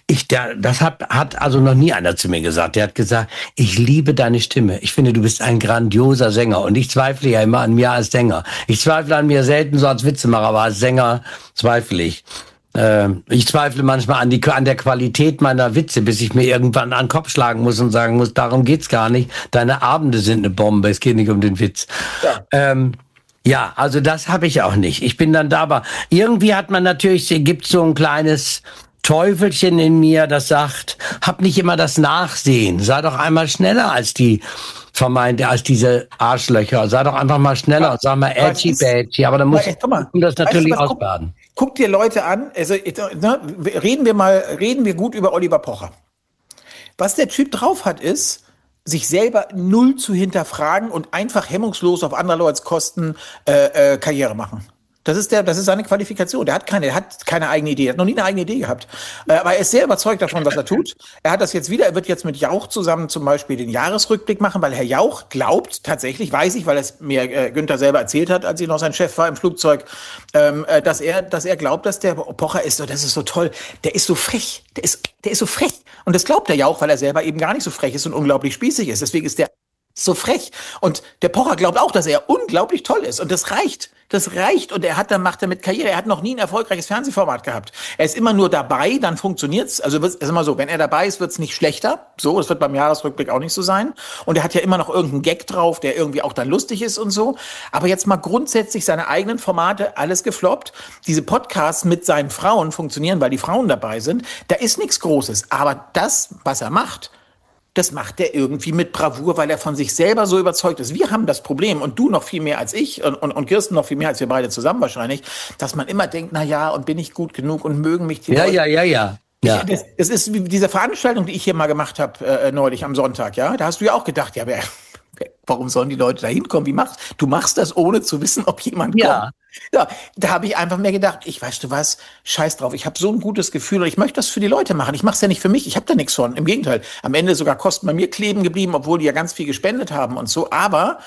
hat also noch nie einer zu mir gesagt. Der hat gesagt, ich liebe deine Stimme. Ich finde, du bist ein grandioser Sänger. Und ich zweifle ja immer an mir als Sänger. Ich zweifle an mir selten so als Witzemacher, aber als Sänger zweifle ich. Ich zweifle manchmal an der Qualität meiner Witze, bis ich mir irgendwann an den Kopf schlagen muss und sagen muss, darum geht's gar nicht. Deine Abende sind eine Bombe, es geht nicht um den Witz. Ja. Ja, also das habe ich auch nicht. Ich bin dann da, aber irgendwie hat man natürlich, gibt so ein kleines Teufelchen in mir, das sagt, hab nicht immer das Nachsehen. Sei doch einmal schneller als als diese Arschlöcher. Sei doch einfach mal schneller und sag mal edgy-badgy. Aber dann muss ich das natürlich ausbaden. Guck dir Leute an, also reden wir gut über Oliver Pocher. Was der Typ drauf hat, ist, sich selber null zu hinterfragen und einfach hemmungslos auf andere Leute Kosten Karriere machen. Das ist seine Qualifikation. Der hat keine eigene Idee. Er hat noch nie eine eigene Idee gehabt. Aber er ist sehr überzeugt davon, was er tut. Er hat das jetzt wieder. Er wird jetzt mit Jauch zusammen zum Beispiel den Jahresrückblick machen, weil Herr Jauch glaubt tatsächlich, weiß ich, weil es mir Günther selber erzählt hat, als ich noch sein Chef war im Flugzeug, dass er glaubt, dass der Pocher ist so, das ist so toll. Der ist so frech. Der ist so frech. Und das glaubt er ja auch, weil er selber eben gar nicht so frech ist und unglaublich spießig ist. Deswegen ist der so frech. Und der Pocher glaubt auch, dass er unglaublich toll ist. Und das reicht. Das reicht. Und dann macht er mit Karriere. Er hat noch nie ein erfolgreiches Fernsehformat gehabt. Er ist immer nur dabei, dann funktioniert's. Also ist immer so, wenn er dabei ist, wird's nicht schlechter. So, das wird beim Jahresrückblick auch nicht so sein. Und er hat ja immer noch irgendeinen Gag drauf, der irgendwie auch dann lustig ist und so. Aber jetzt mal grundsätzlich seine eigenen Formate, alles gefloppt. Diese Podcasts mit seinen Frauen funktionieren, weil die Frauen dabei sind. Da ist nichts Großes. Aber das, was er macht, das macht er irgendwie mit Bravour, weil er von sich selber so überzeugt ist. Wir haben das Problem, und du noch viel mehr als ich und Kirsten noch viel mehr als wir beide zusammen wahrscheinlich, dass man immer denkt, na ja, und bin ich gut genug und mögen mich die Leute. Ja. Es ist wie diese Veranstaltung, die ich hier mal gemacht habe neulich am Sonntag, ja. Da hast du ja auch gedacht, ja, warum sollen die Leute da hinkommen? Du machst das, ohne zu wissen, ob jemand kommt. Ja, da habe ich einfach mir gedacht, weißt du was, scheiß drauf, ich habe so ein gutes Gefühl und ich möchte das für die Leute machen. Ich mache es ja nicht für mich, ich habe da nichts von. Im Gegenteil, am Ende sogar Kosten bei mir kleben geblieben, obwohl die ja ganz viel gespendet haben und so. Aber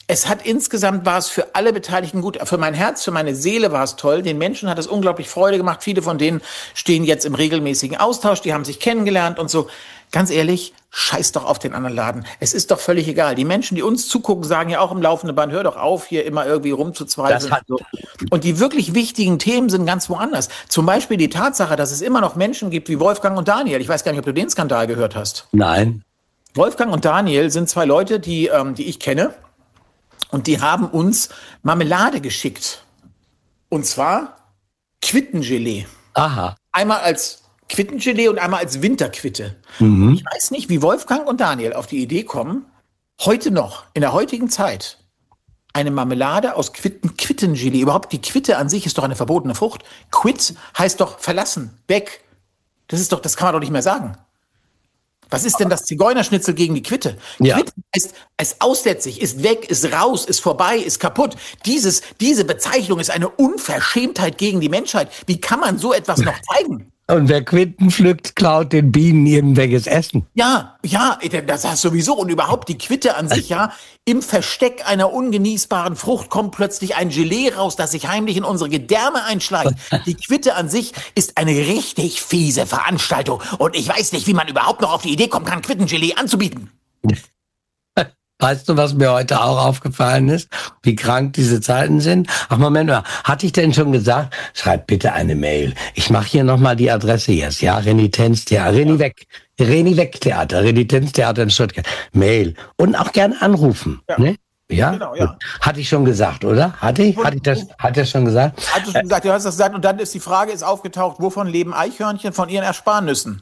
war es für alle Beteiligten gut. Für mein Herz, für meine Seele war es toll. Den Menschen hat es unglaublich Freude gemacht. Viele von denen stehen jetzt im regelmäßigen Austausch, die haben sich kennengelernt und so. Ganz ehrlich, scheiß doch auf den anderen Laden. Es ist doch völlig egal. Die Menschen, die uns zugucken, sagen ja auch im laufenden Band, hör doch auf, hier immer irgendwie rumzuzweifeln. Und die wirklich wichtigen Themen sind ganz woanders. Zum Beispiel die Tatsache, dass es immer noch Menschen gibt wie Wolfgang und Daniel. Ich weiß gar nicht, ob du den Skandal gehört hast. Nein. Wolfgang und Daniel sind zwei Leute, die ich kenne. Und die haben uns Marmelade geschickt. Und zwar Quittengelee. Aha. Einmal als Quittengelee und einmal als Winterquitte. Ich weiß nicht, wie Wolfgang und Daniel auf die Idee kommen, heute noch, in der heutigen Zeit, eine Marmelade aus Quittengelee. Überhaupt die Quitte an sich ist doch eine verbotene Frucht. Quit heißt doch verlassen, weg. Das kann man doch nicht mehr sagen. Was ist denn das Zigeunerschnitzel gegen die Quitte? Ja. Quitte ist aussätzlich, ist weg, ist raus, ist vorbei, ist kaputt. Diese Bezeichnung ist eine Unverschämtheit gegen die Menschheit. Wie kann man so etwas noch zeigen? Und wer Quitten pflückt, klaut den Bienen irgendwelches Essen. Ja, das heißt sowieso. Und überhaupt die Quitte an sich, ja. Im Versteck einer ungenießbaren Frucht kommt plötzlich ein Gelee raus, das sich heimlich in unsere Gedärme einschleicht. Die Quitte an sich ist eine richtig fiese Veranstaltung. Und ich weiß nicht, wie man überhaupt noch auf die Idee kommen kann, Quittengelee anzubieten. Weißt du, was mir heute auch aufgefallen ist? Wie krank diese Zeiten sind? Ach, Moment mal. Hatte ich denn schon gesagt? Schreib bitte eine Mail. Ich mache hier nochmal die Adresse jetzt. Ja, Renitenztheater. Renitenztheater in Stuttgart. Mail. Und auch gern anrufen. Ja. Ne? Ja? Genau, ja. Hatte ich schon gesagt, oder? Hat er schon gesagt? Hat du schon gesagt, du hast das gesagt. Und dann ist die Frage aufgetaucht, wovon leben Eichhörnchen? Von ihren Ersparnüssen.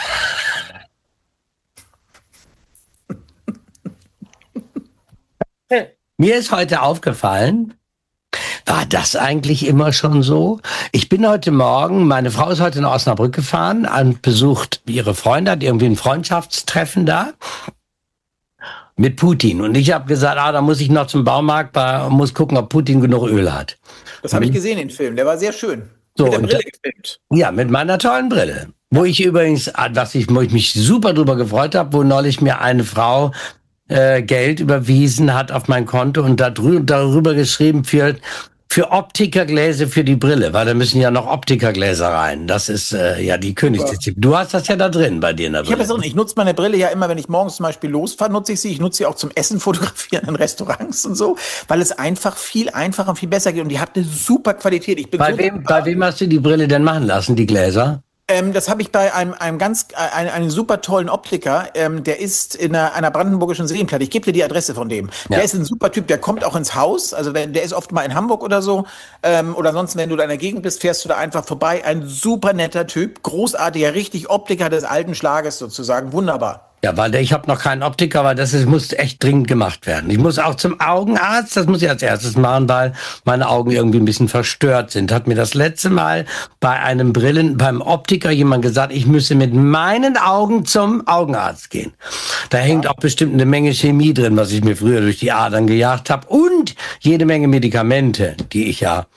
Mir ist heute aufgefallen, war das eigentlich immer schon so? Ich bin heute Morgen, meine Frau ist heute nach Osnabrück gefahren und besucht ihre Freunde, hat irgendwie ein Freundschaftstreffen da. mit Putin. Und ich habe gesagt, da muss ich noch zum Baumarkt, muss gucken, ob Putin genug Öl hat. Das habe ich gesehen, den Film. Der war sehr schön. So, Mit der Brille gefilmt. Ja, mit meiner tollen Brille. Wo ich übrigens, wo ich mich super drüber gefreut habe, wo neulich mir eine Frau Geld überwiesen hat auf mein Konto und darüber geschrieben für Optikergläser für die Brille, weil da müssen ja noch Optikergläser rein. Das ist ja die Königsdisziplin. Du hast das ja da drin bei dir in der Brille. Ich habe das drin. Ich nutze meine Brille ja immer, wenn ich morgens zum Beispiel losfahre, nutze ich sie. Ich nutze sie auch zum Essen fotografieren in Restaurants und so, weil es einfach viel einfacher und viel besser geht. Und die hat eine super Qualität. Ich bin bei wem hast du die Brille denn machen lassen, die Gläser? Das habe ich bei einem super tollen Optiker, der ist in einer brandenburgischen Seenplatte. Ich gebe dir die Adresse von dem. Ja. Der ist ein super Typ, der kommt auch ins Haus. Also der ist oft mal in Hamburg oder so. Oder ansonsten, wenn du da in der Gegend bist, fährst du da einfach vorbei. Ein super netter Typ, großartiger, richtig Optiker des alten Schlages sozusagen. Wunderbar. Ja, weil ich habe noch keinen Optiker, weil muss echt dringend gemacht werden. Ich muss auch zum Augenarzt, das muss ich als erstes machen, weil meine Augen irgendwie ein bisschen verstört sind. Hat mir das letzte Mal beim Optiker jemand gesagt, ich müsse mit meinen Augen zum Augenarzt gehen. Da hängt auch bestimmt eine Menge Chemie drin, was ich mir früher durch die Adern gejagt habe und jede Menge Medikamente, die ich ja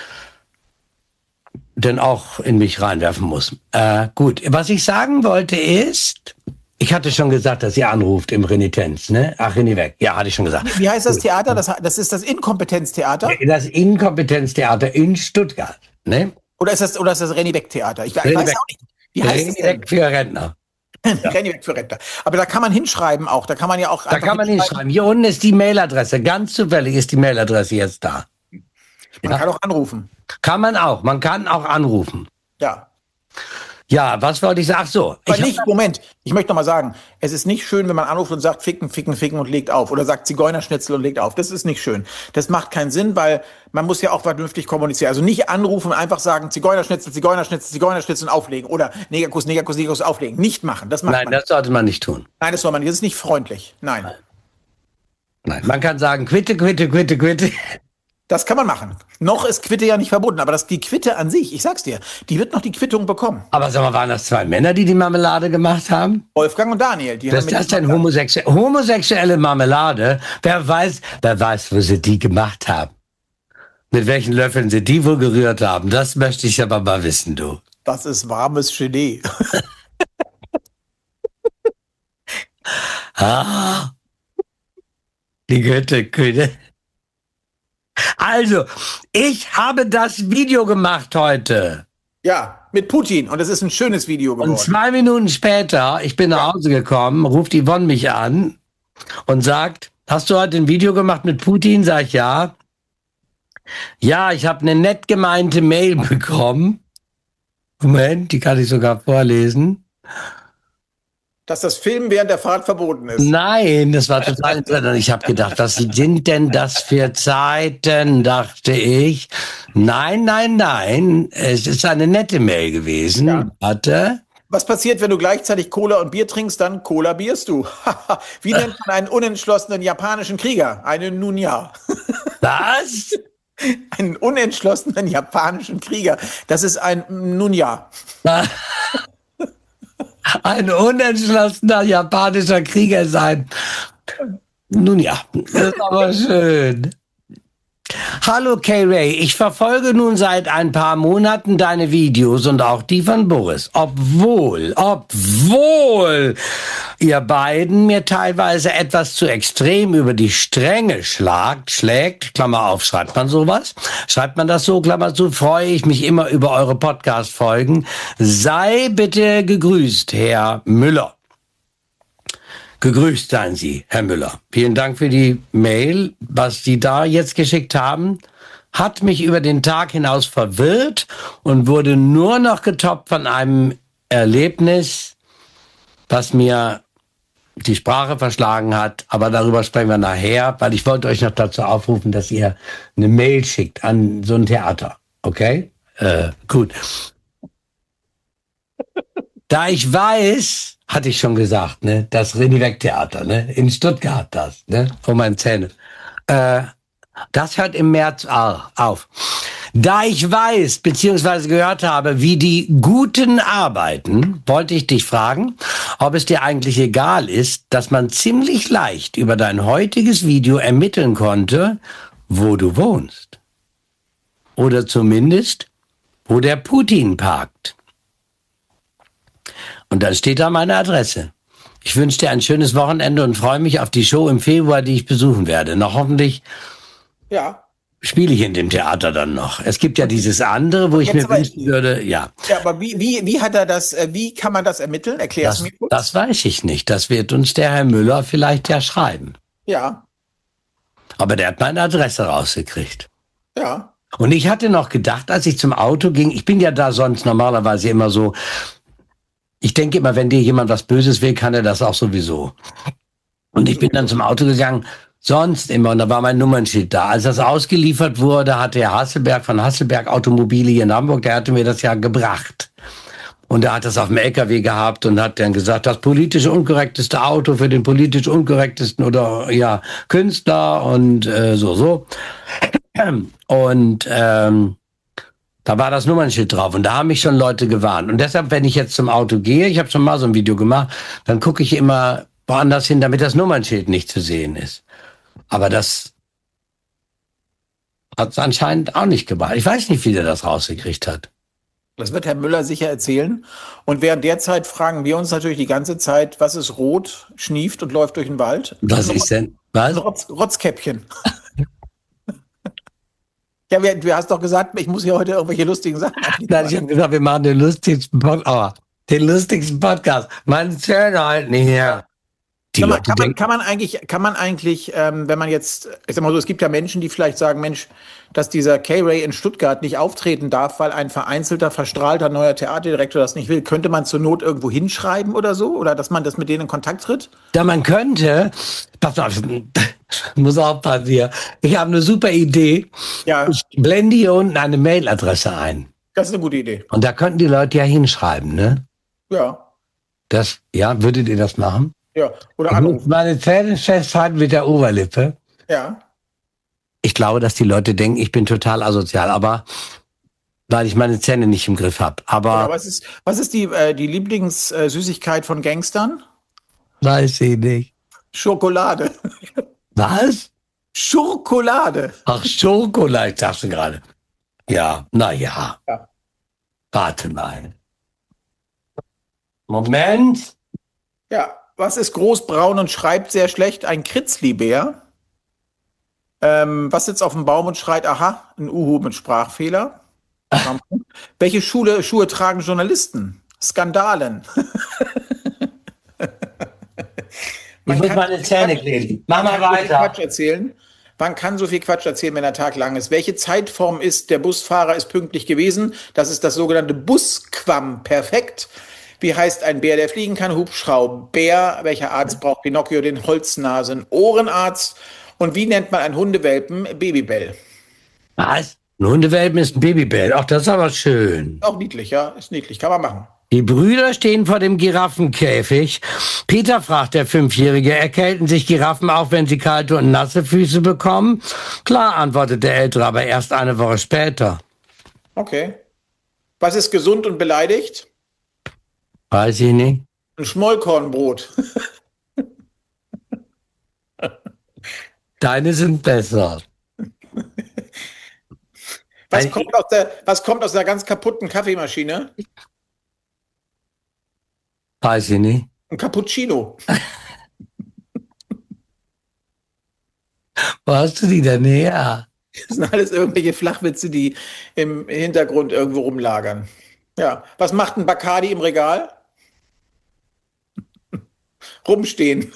dann auch in mich reinwerfen muss. Gut, was ich sagen wollte ist, ich hatte schon gesagt, dass ihr anruft im Renitenz, ne? Ach, René weg. Ja, hatte ich schon gesagt. Wie heißt das Theater? Das ist das Inkompetenztheater? Das Inkompetenztheater in Stuttgart, ne? Oder ist das René Beck Theater? Ich weiß auch nicht. Wie heißt René Weg für Rentner. René Beck für Rentner. Aber da kann man hinschreiben auch. Da kann man ja auch. Da kann man hinschreiben. Hier unten ist die Mailadresse. Ganz zufällig ist die Mailadresse jetzt da. Man kann auch anrufen. Kann man auch. Man kann auch anrufen. Ja. Ja, was wollte ich sagen? Ach so. Moment, ich möchte noch mal sagen, es ist nicht schön, wenn man anruft und sagt ficken, ficken, ficken und legt auf. Oder sagt Zigeunerschnitzel und legt auf. Das ist nicht schön. Das macht keinen Sinn, weil man muss ja auch vernünftig kommunizieren. Also nicht anrufen und einfach sagen Zigeunerschnitzel, Zigeunerschnitzel, Zigeunerschnitzel und auflegen. Oder Negerkuss, Negerkuss, Negerkuss auflegen. Nicht machen. Das macht man. Nein, das sollte man nicht tun. Nein, das soll man nicht. Das ist nicht freundlich. Nein. Nein, man kann sagen Quitte, Quitte, Quitte, Quitte. Das kann man machen. Noch ist Quitte ja nicht verboten, aber die Quitte an sich, ich sag's dir, die wird noch die Quittung bekommen. Aber sag mal, waren das zwei Männer, die Marmelade gemacht haben? Wolfgang und Daniel. Was ist das denn homosexuelle Marmelade? Wer weiß, wo sie die gemacht haben. Mit welchen Löffeln sie die wohl gerührt haben. Das möchte ich aber mal wissen, du. Das ist warmes Gelee. Die Güte. Also, ich habe das Video gemacht heute. Ja, mit Putin. Und es ist ein schönes Video geworden. Und 2 Minuten später, ich bin nach Hause gekommen, ruft Yvonne mich an und sagt, hast du heute ein Video gemacht mit Putin? Sag ich, ja. Ja, ich habe eine nett gemeinte Mail bekommen. Moment, die kann ich sogar vorlesen. Dass das Filmen während der Fahrt verboten ist. Nein, das war total interessant. Ich habe gedacht, was sind denn das für Zeiten, dachte ich. Nein. Es ist eine nette Mail gewesen. Ja. Warte. Was passiert, wenn du gleichzeitig Cola und Bier trinkst? Dann Cola-bierst du. Wie nennt man einen unentschlossenen japanischen Krieger? Einen Nunja. Was? Einen unentschlossenen japanischen Krieger. Das ist ein Nunja. Ein unentschlossener japanischer Krieger sein. Nun ja, das ist aber schön. Hallo Kay-Ray, ich verfolge nun seit ein paar Monaten deine Videos und auch die von Boris. Obwohl ihr beiden mir teilweise etwas zu extrem über die Stränge schlägt, Klammer auf, schreibt man sowas? Schreibt man das so, Klammer zu, freue ich mich immer über eure Podcast-Folgen. Sei bitte gegrüßt, Herr Müller. Gegrüßt seien Sie, Herr Müller. Vielen Dank für die Mail. Was Sie da jetzt geschickt haben, hat mich über den Tag hinaus verwirrt und wurde nur noch getoppt von einem Erlebnis, das mir die Sprache verschlagen hat. Aber darüber sprechen wir nachher, weil ich wollte euch noch dazu aufrufen, dass ihr eine Mail schickt an so ein Theater. Okay? Gut. Da ich weiß, hatte ich schon gesagt, ne, das René Weg Theater, ne, in Stuttgart vor meinen Zähnen. Das hört im März auf. Da ich weiß, beziehungsweise gehört habe, wie die Guten arbeiten, wollte ich dich fragen, ob es dir eigentlich egal ist, dass man ziemlich leicht über dein heutiges Video ermitteln konnte, wo du wohnst. Oder zumindest, wo der Putin parkt. Und dann steht da meine Adresse. Ich wünsche dir ein schönes Wochenende und freue mich auf die Show im Februar, die ich besuchen werde. Noch hoffentlich spiele ich in dem Theater dann noch. Es gibt ja dieses andere, wo ich mir wünschen würde, ja. Ja, aber wie hat er das, wie kann man das ermitteln? Erklär es mir kurz. Das weiß ich nicht. Das wird uns der Herr Müller vielleicht ja schreiben. Ja. Aber der hat meine Adresse rausgekriegt. Ja. Und ich hatte noch gedacht, als ich zum Auto ging, ich bin ja da sonst normalerweise immer so, ich denke immer, wenn dir jemand was Böses will, kann er das auch sowieso. Und ich bin dann zum Auto gegangen, sonst immer, und da war mein Nummernschild da. Als das ausgeliefert wurde, hatte Herr Hasselberg von Hasselberg Automobile hier in Hamburg, der hatte mir das ja gebracht. Und er hat das auf dem LKW gehabt und hat dann gesagt, das politisch unkorrekteste Auto für den politisch unkorrektesten oder ja Künstler und so. Und da war das Nummernschild drauf und da haben mich schon Leute gewarnt. Und deshalb, wenn ich jetzt zum Auto gehe, ich habe schon mal so ein Video gemacht, dann gucke ich immer woanders hin, damit das Nummernschild nicht zu sehen ist. Aber das hat es anscheinend auch nicht gemacht. Ich weiß nicht, wie der das rausgekriegt hat. Das wird Herr Müller sicher erzählen. Und während der Zeit fragen wir uns natürlich die ganze Zeit, was ist rot, schnieft und läuft durch den Wald? Was ist denn? Was? Ein Rotzkäppchen. Ja, du hast doch gesagt, ich muss hier heute irgendwelche lustigen Sachen machen. Nein, ich habe gesagt, wir machen den lustigsten Podcast. Man zählt halt nicht her. Kann man eigentlich, wenn man jetzt, ich sag mal so, es gibt ja Menschen, die vielleicht sagen, Mensch, dass dieser K-Ray in Stuttgart nicht auftreten darf, weil ein vereinzelter, verstrahlter neuer Theaterdirektor das nicht will. Könnte man zur Not irgendwo hinschreiben oder so? Oder dass man das mit denen in Kontakt tritt? Ja, man könnte, pass auf, muss aufpassen hier. Ich habe eine super Idee. Ja. Ich blende hier unten eine Mailadresse ein. Das ist eine gute Idee. Und da könnten die Leute ja hinschreiben, ne? Ja. Würdet ihr das machen? Ja, oder ich anrufen. muss meine Zähne festhalten mit der Oberlippe. Ja. Ich glaube, dass die Leute denken, ich bin total asozial, aber weil ich meine Zähne nicht im Griff habe. Aber ja, was ist die Lieblingssüßigkeit von Gangstern? Weiß ich nicht. Schokolade. Was? Schokolade. Ach, Schokolade, ich dachte gerade. Ja, naja. Ja. Warte mal. Moment. Ja, was ist großbraun und schreibt sehr schlecht? Ein Kritzlibär. Was sitzt auf dem Baum und schreit, aha, ein Uhu mit Sprachfehler? Welche Schuhe tragen Journalisten? Skandalen. Ich muss meine Zähne kleben. Mach mal weiter. Quatsch erzählen. Man kann so viel Quatsch erzählen, wenn der Tag lang ist. Welche Zeitform ist, der Busfahrer ist pünktlich gewesen? Das ist das sogenannte Busquamperfekt. Wie heißt ein Bär, der fliegen kann? Hubschrauber. Welcher Arzt braucht Pinocchio den Holznasen-Ohrenarzt? Und wie nennt man einen Hundewelpen? Babybell. Was? Ein Hundewelpen ist ein Babybell. Ach, das ist aber schön. Auch niedlich, ja. Ist niedlich. Kann man machen. Die Brüder stehen vor dem Giraffenkäfig. Peter fragt der Fünfjährige, erkälten sich Giraffen auch, wenn sie kalte und nasse Füße bekommen? Klar, antwortet der Ältere, aber erst eine Woche später. Okay. Was ist gesund und beleidigt? Weiß ich nicht. Ein Schmollkornbrot. Deine sind besser. Was kommt aus der ganz kaputten Kaffeemaschine? Weiß ich nicht. Ein Cappuccino. Wo hast du die denn her? Das sind alles irgendwelche Flachwitze, die im Hintergrund irgendwo rumlagern. Ja. Was macht ein Bacardi im Regal? Rumstehen.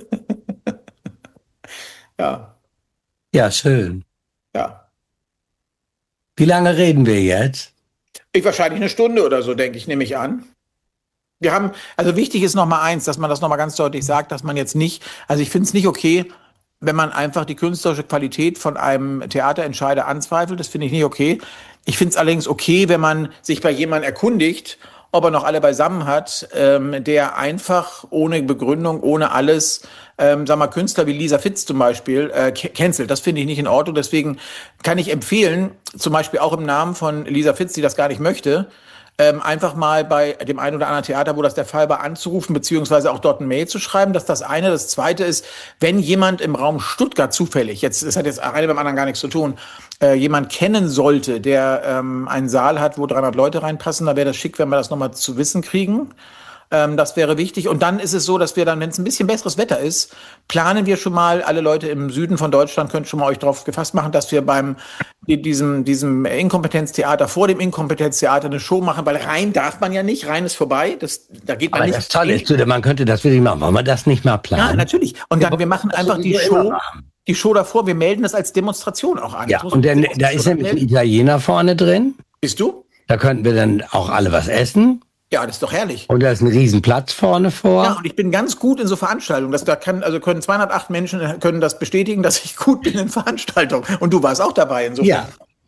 Ja. Ja, schön. Ja. Wie lange reden wir jetzt? Wahrscheinlich eine Stunde oder so, denke ich, nehme ich an. Also wichtig ist nochmal eins, dass man das nochmal ganz deutlich sagt, dass man jetzt nicht, also ich finde es nicht okay, wenn man einfach die künstlerische Qualität von einem Theaterentscheider anzweifelt. Das finde ich nicht okay. Ich finde es allerdings okay, wenn man sich bei jemandem erkundigt ob er noch alle beisammen hat, der einfach ohne Begründung, ohne alles, sag mal, Künstler wie Lisa Fitz zum Beispiel, cancelt. Das finde ich nicht in Ordnung. Deswegen kann ich empfehlen, zum Beispiel auch im Namen von Lisa Fitz, die das gar nicht möchte, einfach mal bei dem einen oder anderen Theater, wo das der Fall war, anzurufen, beziehungsweise auch dort ein Mail zu schreiben. Das ist das eine. Das zweite ist, wenn jemand im Raum Stuttgart zufällig, es hat jetzt eine beim anderen gar nichts zu tun, jemand kennen sollte, der einen Saal hat, wo 300 Leute reinpassen, da wäre das schick, wenn wir das nochmal zu wissen kriegen. Das wäre wichtig. Und dann ist es so, dass wir dann, wenn es ein bisschen besseres Wetter ist, planen wir schon mal, alle Leute im Süden von Deutschland könnt schon mal euch drauf gefasst machen, dass wir beim diesem Inkompetenztheater, vor dem Inkompetenztheater eine Show machen, weil rein darf man ja nicht, rein ist vorbei. Da geht man Aber nicht. das Tolle ist, man könnte das wirklich machen. Wollen wir das nicht mal planen? Ja, natürlich. Und dann, wir machen einfach die Show davor, wir melden das als Demonstration auch an. Ja, und dann, da ist nämlich ein Italiener vorne drin. Bist du? Da könnten wir dann auch alle was essen. Ja, das ist doch herrlich. Und da ist ein Riesenplatz vorne vor. Ja, und ich bin ganz gut in so Veranstaltungen. Können 208 Menschen können das bestätigen, dass ich gut bin in Veranstaltungen. Und du warst auch dabei insofern. Ja.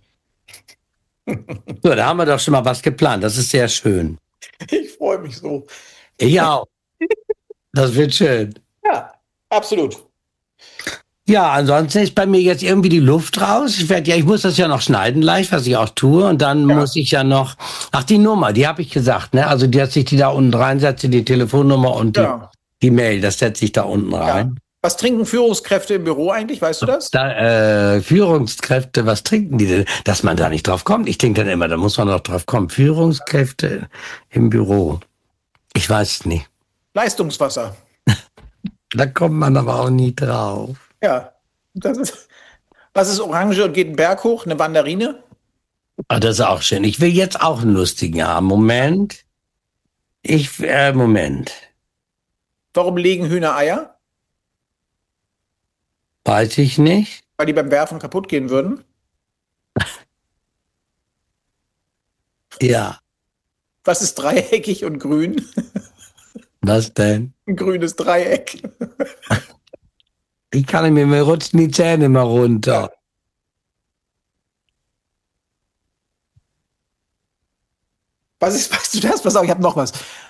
So, da haben wir doch schon mal was geplant. Das ist sehr schön. Ich freue mich so. Ich auch. Das wird schön. Ja, absolut. Ja, ansonsten ist bei mir jetzt irgendwie die Luft raus. Ich muss das ja noch schneiden leicht, was ich auch tue. Und dann muss ich ja noch, die Nummer, die habe ich gesagt, ne? Also dass ich die da unten reinsetze, die Telefonnummer und die Mail, das setze ich da unten rein. Ja. Was trinken Führungskräfte im Büro eigentlich, weißt du das? Führungskräfte, was trinken die denn? Dass man da nicht drauf kommt. Ich denke dann immer, da muss man doch drauf kommen. Führungskräfte im Büro. Ich weiß es nicht. Leistungswasser. Da kommt man aber auch nie drauf. Ja, was ist Orange und geht einen Berg hoch? Eine Mandarine? Das ist auch schön. Ich will jetzt auch einen lustigen haben. Moment. Moment. Warum legen Hühner Eier? Weiß ich nicht. Weil die beim Werfen kaputt gehen würden? Ja. Was ist dreieckig und grün? Was denn? Ein grünes Dreieck. Ich kann mir rutschen die Zähne mal runter. Weißt du das? Pass auf, ich habe noch was.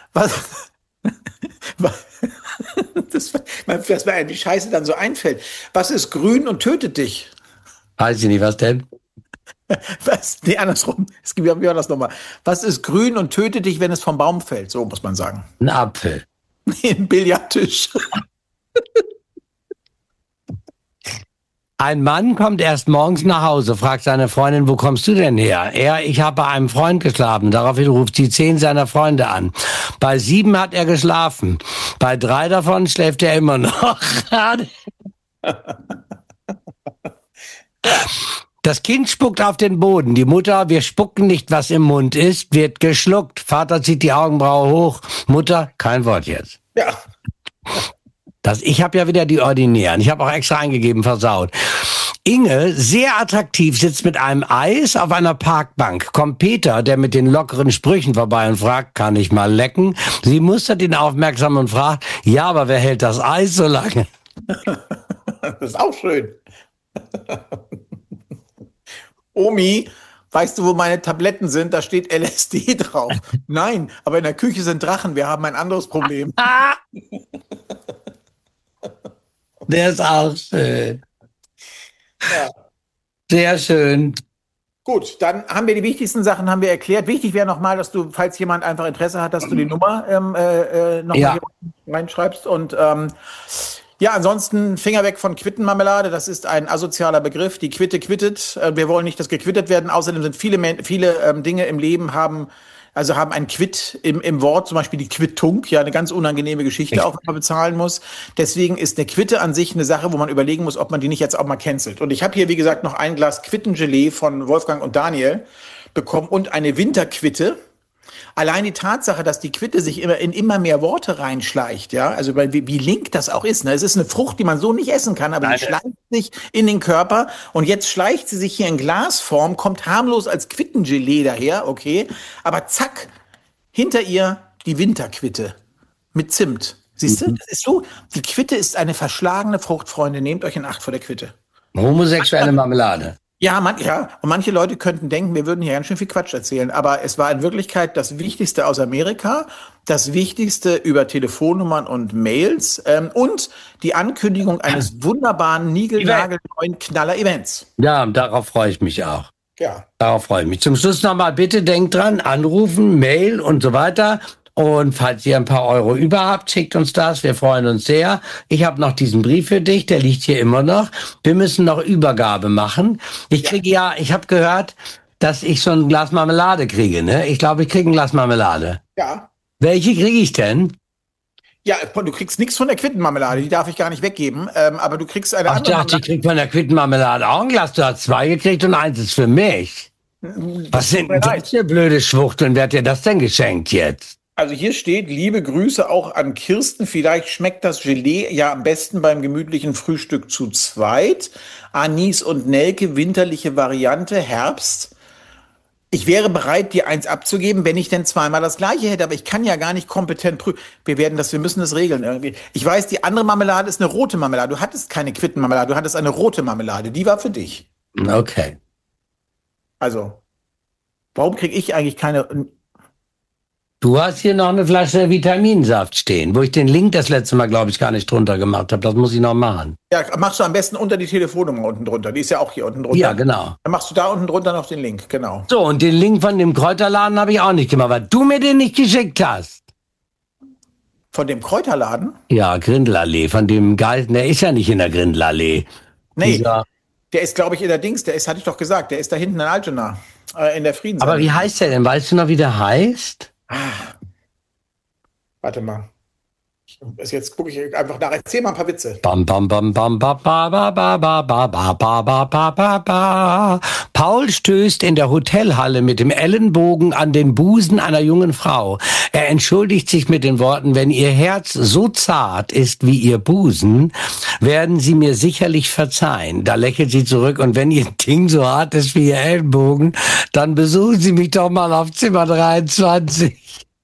Das mir die Scheiße dann so einfällt. Was ist grün und tötet dich? Weiß ich nicht, was denn? Nee, andersrum. Wie war das nochmal? Was ist grün und tötet dich, wenn es vom Baum fällt? So muss man sagen. Ein Apfel. Nee, ein Billardtisch. Ein Mann kommt erst morgens nach Hause, fragt seine Freundin, wo kommst du denn her? Ich habe bei einem Freund geschlafen. Daraufhin ruft sie 10 seiner Freunde an. Bei 7 hat er geschlafen. Bei 3 davon schläft er immer noch. Das Kind spuckt auf den Boden. Die Mutter, wir spucken nicht, was im Mund ist, wird geschluckt. Vater zieht die Augenbraue hoch. Mutter, kein Wort jetzt. Ja. Ich habe ja wieder die Ordinären. Ich habe auch extra eingegeben, versaut. Inge, sehr attraktiv, sitzt mit einem Eis auf einer Parkbank. Kommt Peter, der mit den lockeren Sprüchen vorbei und fragt, kann ich mal lecken? Sie mustert ihn aufmerksam und fragt, ja, aber wer hält das Eis so lange? Das ist auch schön. Omi, weißt du, wo meine Tabletten sind? Da steht LSD drauf. Nein, aber in der Küche sind Drachen. Wir haben ein anderes Problem. Der ist auch schön. Ja. Sehr schön. Gut, dann haben wir die wichtigsten Sachen haben wir erklärt. Wichtig wäre nochmal, dass du, falls jemand einfach Interesse hat, dass du die Nummer nochmal reinschreibst. Und ja, ansonsten Finger weg von Quittenmarmelade. Das ist ein asozialer Begriff. Die Quitte quittet. Wir wollen nicht, dass gequittet werden. Außerdem sind viele Dinge im Leben haben ein Quitt im Wort, zum Beispiel die Quittung, ja, eine ganz unangenehme Geschichte, auch wenn man bezahlen muss. Deswegen ist eine Quitte an sich eine Sache, wo man überlegen muss, ob man die nicht jetzt auch mal cancelt. Und ich habe hier, wie gesagt, noch ein Glas Quittengelee von Wolfgang und Daniel bekommen und eine Winterquitte. Allein die Tatsache, dass die Quitte sich immer mehr Worte reinschleicht, ja, also wie link das auch ist, ne? Es ist eine Frucht, die man so nicht essen kann, aber die schleicht sich in den Körper und jetzt schleicht sie sich hier in Glasform, kommt harmlos als Quittengelee daher, okay, aber zack, hinter ihr die Winterquitte mit Zimt. Siehst du, das ist so, die Quitte ist eine verschlagene Frucht, Freunde, nehmt euch in Acht vor der Quitte. Homosexuelle Marmelade. Ja, und manche Leute könnten denken, wir würden hier ganz schön viel Quatsch erzählen, aber es war in Wirklichkeit das Wichtigste aus Amerika, das Wichtigste über Telefonnummern und Mails und die Ankündigung eines wunderbaren, niegelnagelneuen Knaller-Events. Ja, darauf freue ich mich auch. Ja. Darauf freue ich mich. Zum Schluss nochmal, bitte denkt dran, anrufen, Mail und so weiter. Und falls ihr ein paar Euro über habt, schickt uns das. Wir freuen uns sehr. Ich habe noch diesen Brief für dich, der liegt hier immer noch. Wir müssen noch Übergabe machen. Ich habe gehört, dass ich so ein Glas Marmelade kriege, ne? Ich glaube, ich kriege ein Glas Marmelade. Ja. Welche kriege ich denn? Ja, du kriegst nichts von der Quittenmarmelade, die darf ich gar nicht weggeben, aber du kriegst eine Ach, ich andere dachte, ich krieg von der Quittenmarmelade auch ein Glas. Du hast 2 gekriegt und 1 ist für mich. Was sind denn das für blöde Schwuchteln? Wer hat dir das denn geschenkt jetzt? Also hier steht, liebe Grüße auch an Kirsten. Vielleicht schmeckt das Gelee ja am besten beim gemütlichen Frühstück zu zweit. Anis und Nelke, winterliche Variante, Herbst. Ich wäre bereit, dir eins abzugeben, wenn ich denn zweimal das gleiche hätte, aber ich kann ja gar nicht kompetent prüfen. Wir müssen das regeln irgendwie. Ich weiß, die andere Marmelade ist eine rote Marmelade. Du hattest keine Quittenmarmelade, du hattest eine rote Marmelade. Die war für dich. Okay. Also, warum kriege ich eigentlich keine... Du hast hier noch eine Flasche Vitaminsaft stehen, wo ich den Link das letzte Mal, glaube ich, gar nicht drunter gemacht habe. Das muss ich noch machen. Ja, machst du am besten unter die Telefonnummer unten drunter. Die ist ja auch hier unten drunter. Ja, genau. Dann machst du da unten drunter noch den Link, genau. So, und den Link von dem Kräuterladen habe ich auch nicht gemacht, weil du mir den nicht geschickt hast. Von dem Kräuterladen? Ja, Grindelallee, von dem Geist, der ist ja nicht in der Grindelallee. Nee, der ist, glaube ich, in der Dings, hatte ich doch gesagt, der ist da hinten in Altona, in der Friedensallee. Aber wie heißt der denn? Weißt du noch, wie der heißt? Warte mal. Jetzt gucke ich einfach nach. Erzähl mal ein paar Witze. Bam, bam, bam, bam, ba, ba, ba, ba, ba, ba, ba, ba, ba, ba, ba, ba. Paul stößt in der Hotelhalle mit dem Ellenbogen an den Busen einer jungen Frau. Er entschuldigt sich mit den Worten, wenn Ihr Herz so zart ist wie Ihr Busen, werden Sie mir sicherlich verzeihen. Da lächelt sie zurück, und wenn Ihr Ding so hart ist wie Ihr Ellenbogen, dann besuchen Sie mich doch mal auf Zimmer 23.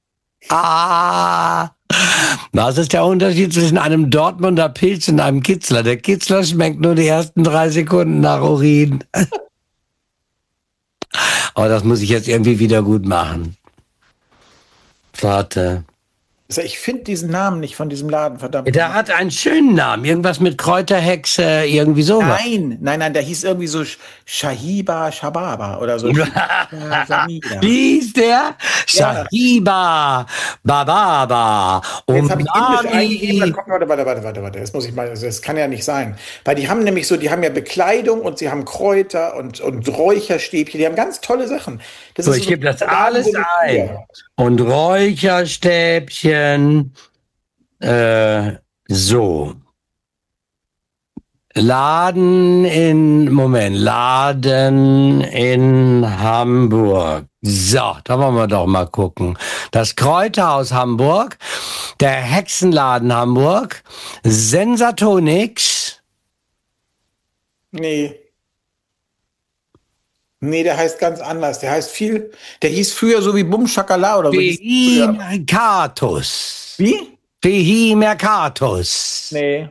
Was ist der Unterschied zwischen einem Dortmunder Pilz und einem Kitzler? Der Kitzler schmeckt nur die ersten 3 Sekunden nach Urin. Aber das muss ich jetzt irgendwie wieder gut machen. Warte. Ich finde diesen Namen nicht von diesem Laden, verdammt. Der hat einen schönen Namen. Irgendwas mit Kräuterhexe, irgendwie sowas. Nein, der hieß irgendwie so Shahiba Shababa oder so. Wie hieß der? Shahiba Bababa. Jetzt habe ich Indisch eingegeben. Warte. Das muss ich mal, das kann ja nicht sein. Weil die haben nämlich die haben ja Bekleidung und sie haben Kräuter und Räucherstäbchen. Die haben ganz tolle Sachen. So, ich gebe das alles ein. Und Räucherstäbchen. So. Laden in Hamburg. So, da wollen wir doch mal gucken. Das Kräuterhaus Hamburg, der Hexenladen Hamburg, Sensatonix. Nee, der heißt ganz anders. Der hieß früher so wie Bum Schakala oder so. Vehi Mercatus. Wie? Vehi Mercatus. Nee.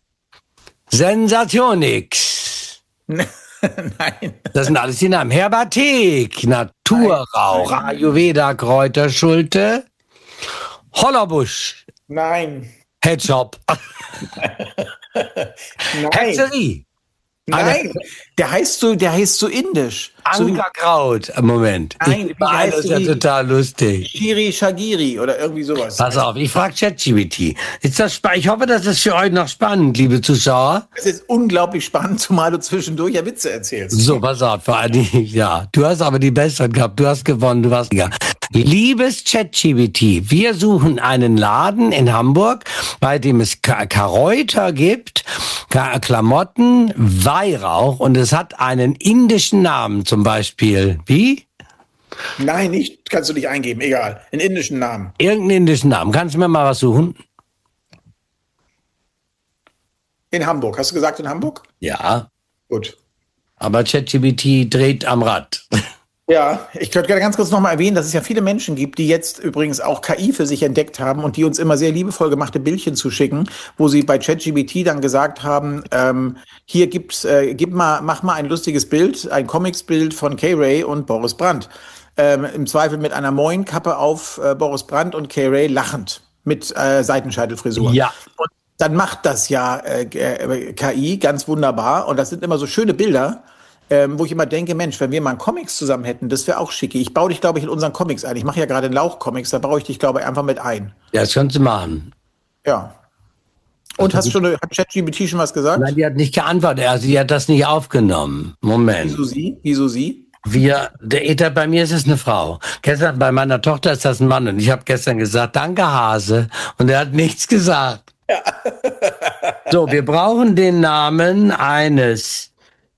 Sensationix. Nein. Das sind alles die Namen. Herbathek, Naturrauch, Ayurveda, Kräuterschulte, Hollerbusch. Nein. Headshop. Hexerie. Nein, der heißt so indisch. Ankerkraut. Moment. Nein, das ist ja total lustig. Shiri Shagiri oder irgendwie sowas. Pass auf, ich frage ChatGPT. Ich hoffe, das ist für euch noch spannend, liebe Zuschauer. Es ist unglaublich spannend, zumal du zwischendurch ja Witze erzählst. So, pass auf, vor allem, ja. Du hast aber die besseren gehabt. Du hast gewonnen, du warst ja. Liebes ChatGPT, wir suchen einen Laden in Hamburg, bei dem es Kräuter gibt, Klamotten, Weihrauch, und es hat einen indischen Namen, zum Beispiel. Wie? Nein, nicht. Kannst du nicht eingeben. Egal. Einen indischen Namen. Irgendeinen indischen Namen. Kannst du mir mal was suchen? In Hamburg. Hast du gesagt in Hamburg? Ja. Gut. Aber ChatGPT dreht am Rad. Ja, ich könnte gerne ganz kurz nochmal erwähnen, dass es ja viele Menschen gibt, die jetzt übrigens auch KI für sich entdeckt haben und die uns immer sehr liebevoll gemachte Bildchen zuschicken, wo sie bei ChatGPT dann gesagt haben, hier mach mal ein lustiges Bild, ein Comicsbild von K-Ray und Boris Brandt. Im Zweifel mit einer Moin-Kappe auf Boris Brandt und K-Ray lachend mit Seitenscheitelfrisur. Ja. Und dann macht das ja KI ganz wunderbar und das sind immer so schöne Bilder. Wo ich immer denke, Mensch, wenn wir mal einen Comics zusammen hätten, das wäre auch schicki. Ich baue dich, glaube ich, in unseren Comics ein. Ich mache ja gerade einen Lauch-Comics, da baue ich dich, glaube ich, einfach mit ein. Ja, das kannst du machen. Ja. Und hat ChatGPT schon was Nein, gesagt? die hat nicht geantwortet, also die hat das nicht aufgenommen. Moment. Wieso sie? Wieso sie? Der Ether, bei mir ist es eine Frau. Gestern bei meiner Tochter ist das ein Mann und ich habe gestern gesagt, danke Hase. Und er hat nichts gesagt. Ja. So, wir brauchen den Namen eines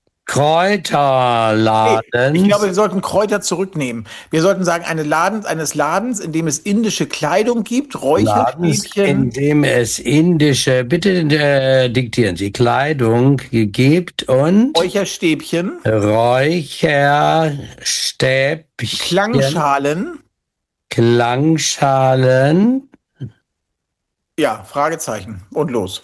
Nee, ich Kräuterladens. glaube, wir sollten Kräuter zurücknehmen. Wir sollten sagen, eines Ladens, in dem es indische Kleidung gibt, Ladens, in Räucherstäbchen, dem es indische, bitte diktieren Sie, Kleidung gibt und Räucherstäbchen, Räucherstäbchen, Klangschalen. Klangschalen. Ja, Fragezeichen. Und los.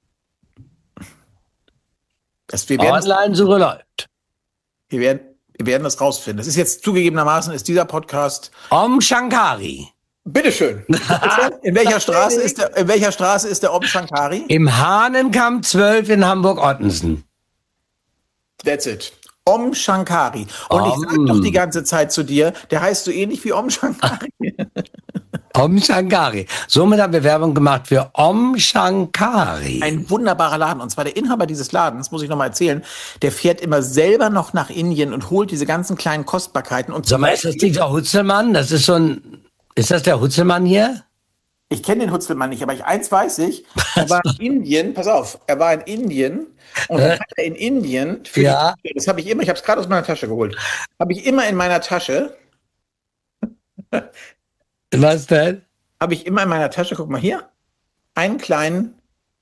Wir werden das Online-Suche läuft. Wir werden das rausfinden. Das ist jetzt zugegebenermaßen, ist dieser Podcast. Om Shankari. Bitteschön. In welcher Straße ist der Om Shankari? Im Hahnenkamp 12 in Hamburg-Ottensen. That's it. Om Shankari. Und ich sage doch die ganze Zeit zu dir, der heißt so ähnlich wie Om Shankari. Om Shankari. Somit haben wir Werbung gemacht für Om Shankari. Ein wunderbarer Laden. Und zwar der Inhaber dieses Ladens, muss ich nochmal erzählen, der fährt immer selber noch nach Indien und holt diese ganzen kleinen Kostbarkeiten. Und Sag mal, ist das dieser Hutzelmann? Das ist so ein, ist das der Hutzelmann hier? ich kenne den Hutzelmann nicht, aber eins weiß ich, er war in Indien, pass auf, er war in Indien und dann hat er in Indien, Ja. das habe ich immer, ich habe es gerade aus meiner Tasche geholt, habe ich immer in meiner Tasche, Was denn? guck mal hier, einen kleinen,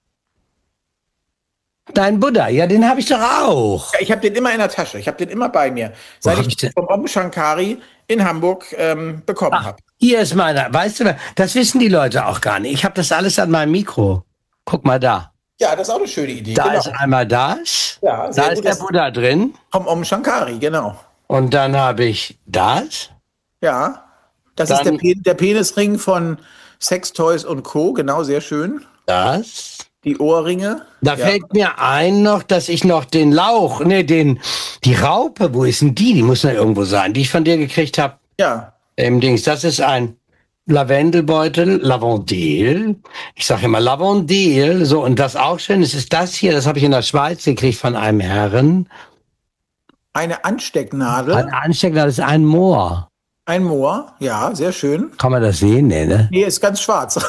Dein Buddha, ja, den habe ich doch auch. ja, ich habe den immer in der Tasche, ich habe den immer bei mir, Wo seit hab ich ich den? vom Om Shankari in Hamburg bekommen habe. Hier ist meiner. Weißt du, das wissen die Leute auch gar nicht. Ich habe das alles an meinem Mikro. Guck mal da. Ja, das ist auch eine schöne Idee. Da genau. ist einmal das. Ja, sehr Da ist gut, der das- Buddha drin. Vom Om Shankari, genau. Und dann habe ich das. Ja, das Dann- ist der Penisring von Sex Toys und Co. Genau, sehr schön. Das. Die Ohrringe. Da Ja. fällt mir ein noch, dass ich noch den Lauch, die Raupe, wo ist denn die? Die muss noch irgendwo sein, die ich von dir gekriegt habe. Ja, Im Dings, das ist ein Lavendelbeutel, Lavandel. Ich sage immer Lavandel. So, und das auch schön, es ist das hier, das habe ich in der Schweiz gekriegt von einem Herren. eine Anstecknadel, Ein Anstecker, das ist ein Moor. ein Moor. Ja, sehr schön. Kann man das sehen? Nee, ne? Nee, ist ganz schwarz.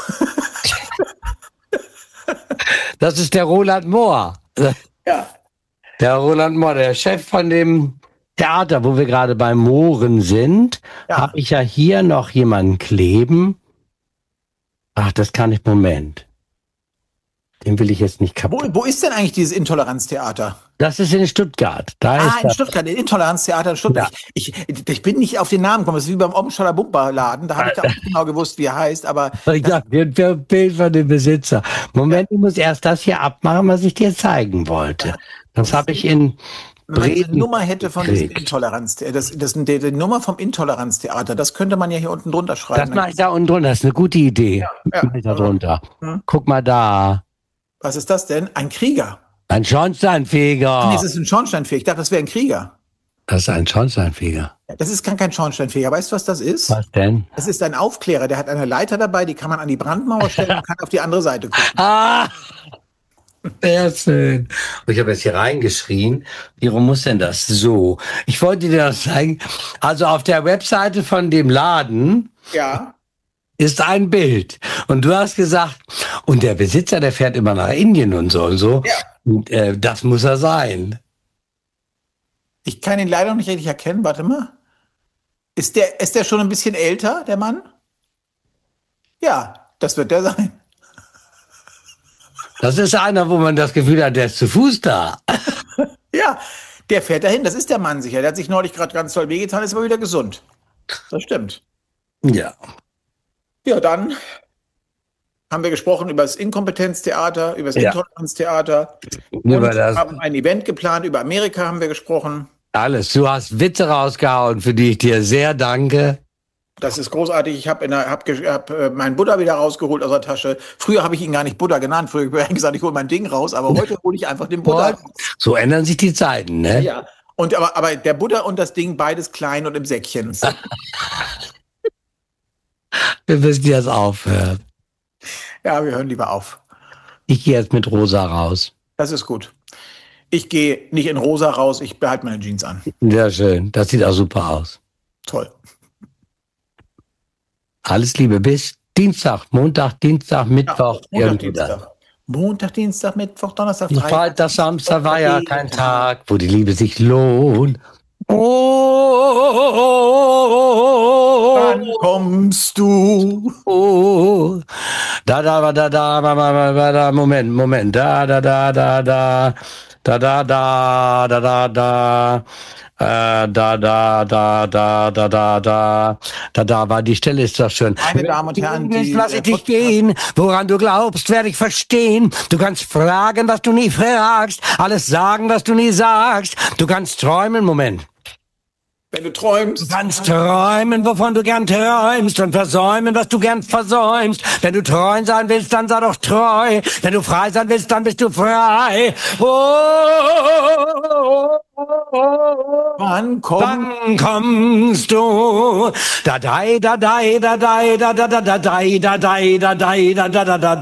Das ist der Roland Mohr. Ja. Der Roland Mohr, der Chef von dem Theater, wo wir gerade bei Mooren sind, Ja. habe ich ja hier noch jemanden kleben. Ach, das kann ich, Moment. Den will ich jetzt nicht kaputt. Wo ist denn eigentlich dieses Intoleranztheater? Das ist in Stuttgart. Da ist In das. Stuttgart, Intoleranztheater in Stuttgart. Ich bin nicht auf den Namen gekommen. Das ist wie beim Omscholler Bumper Laden. Da habe ich auch nicht genau gewusst, wie er heißt. Aber Ich dachte, ein Bild von dem Besitzer. Moment, ich muss erst das hier abmachen, was ich dir zeigen wollte. Das habe ich in wenn man diese Bremen Nummer hätte von diesem gekriegt. Intoleranztheater, die Nummer vom Intoleranztheater, das könnte man ja hier unten drunter Das schreiben. mache ich da unten drunter. Das ist eine gute Idee. ja. Mach ich da drunter. Hm. Guck mal da. Was ist das denn? Ein Krieger. Ein Schornsteinfeger. Nee, es ist ein Schornsteinfeger. Ich dachte, das wäre ein Krieger. Das ist ein Schornsteinfeger. Das ist kein Schornsteinfeger. Weißt du, was das ist? Was denn? Das ist ein Aufklärer. Der hat eine Leiter dabei, die kann man an die Brandmauer stellen und kann auf die andere Seite gucken. Ah! Sehr schön. Und ich habe jetzt hier reingeschrien. Warum muss denn das so? Ich wollte dir das zeigen. Also auf der Webseite von dem Laden Ja. ist ein Bild. Und du hast gesagt, und der Besitzer, der fährt immer nach Indien und so und so. Ja. Und, das muss er sein. Ich kann ihn leider noch nicht richtig erkennen. Warte mal. Ist der schon ein bisschen älter, der Mann? Ja, das wird der sein. Das ist einer, wo man das Gefühl hat, der ist zu Fuß da. Ja, Der fährt dahin, das ist der Mann sicher. Der hat sich neulich gerade ganz toll wehgetan, ist aber wieder gesund. Das stimmt. Ja. Ja, dann haben wir gesprochen über das Inkompetenztheater, über das Ja. Intoleranztheater. Über Und das haben ein Event geplant, über Amerika haben wir gesprochen. alles. Du hast Witze rausgehauen, für die ich dir sehr danke. Das ist großartig. Ich habe meinen Buddha wieder rausgeholt aus der Tasche. Früher habe ich ihn gar nicht Buddha genannt. Früher habe ich gesagt, ich hole mein Ding raus, aber heute hole ich einfach den Buddha. So ändern sich die Zeiten, ne? Ja. Und aber der Buddha und das Ding, beides klein und im Säckchen. Wir müssen jetzt aufhören. Ja, wir hören lieber auf. Ich gehe jetzt mit Rosa raus. Das ist gut. Ich gehe nicht in rosa raus, ich behalte meine Jeans an. Sehr schön. Das sieht auch super aus. Toll. Alles Liebe. Bis Dienstag, Montag, Dienstag, Mittwoch. Ja, Montag, irgendwo da. Dienstag. Montag, Dienstag, Mittwoch, Donnerstag, Freitag, Samstag war ja kein Tag, wo die Liebe sich lohnt. Wann kommst du? Moment. Da war die Stelle, ist doch schön. Meine Damen und Herren, Lass ich dich gehen, woran du glaubst, werde ich verstehen. Du kannst fragen, was du nie fragst, alles sagen, was du nie sagst. Du kannst träumen, Moment. Wenn du träumst. Du kannst träumen, wovon du gern träumst und versäumen, was du gern versäumst. Wenn du treu sein willst, dann sei doch treu. Wenn du frei sein willst, dann bist du frei. Wann kommst du? Da dai da dai da dai da da da da dai da dai da dai da da da da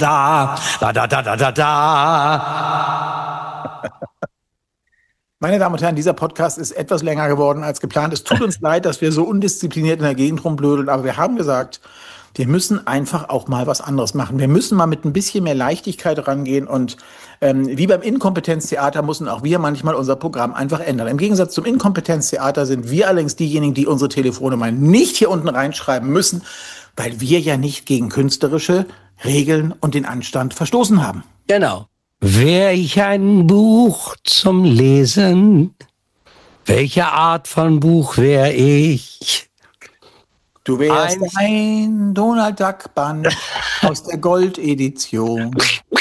da. Meine Damen und Herren, dieser Podcast ist etwas länger geworden als geplant. Es tut uns leid, dass wir so undiszipliniert in der Gegend rumblödeln, aber wir haben gesagt, wir müssen einfach auch mal was anderes machen. Wir müssen mal mit ein bisschen mehr Leichtigkeit rangehen und wie beim Inkompetenztheater müssen auch wir manchmal unser Programm einfach ändern. Im Gegensatz zum Inkompetenztheater sind wir allerdings diejenigen, die unsere Telefone mal nicht hier unten reinschreiben müssen, weil wir ja nicht gegen künstlerische Regeln und den Anstand verstoßen haben. Genau. Wär ich ein Buch zum Lesen? Welche Art von Buch wär ich? Du wärst ein Donald Duck Band aus der Goldedition.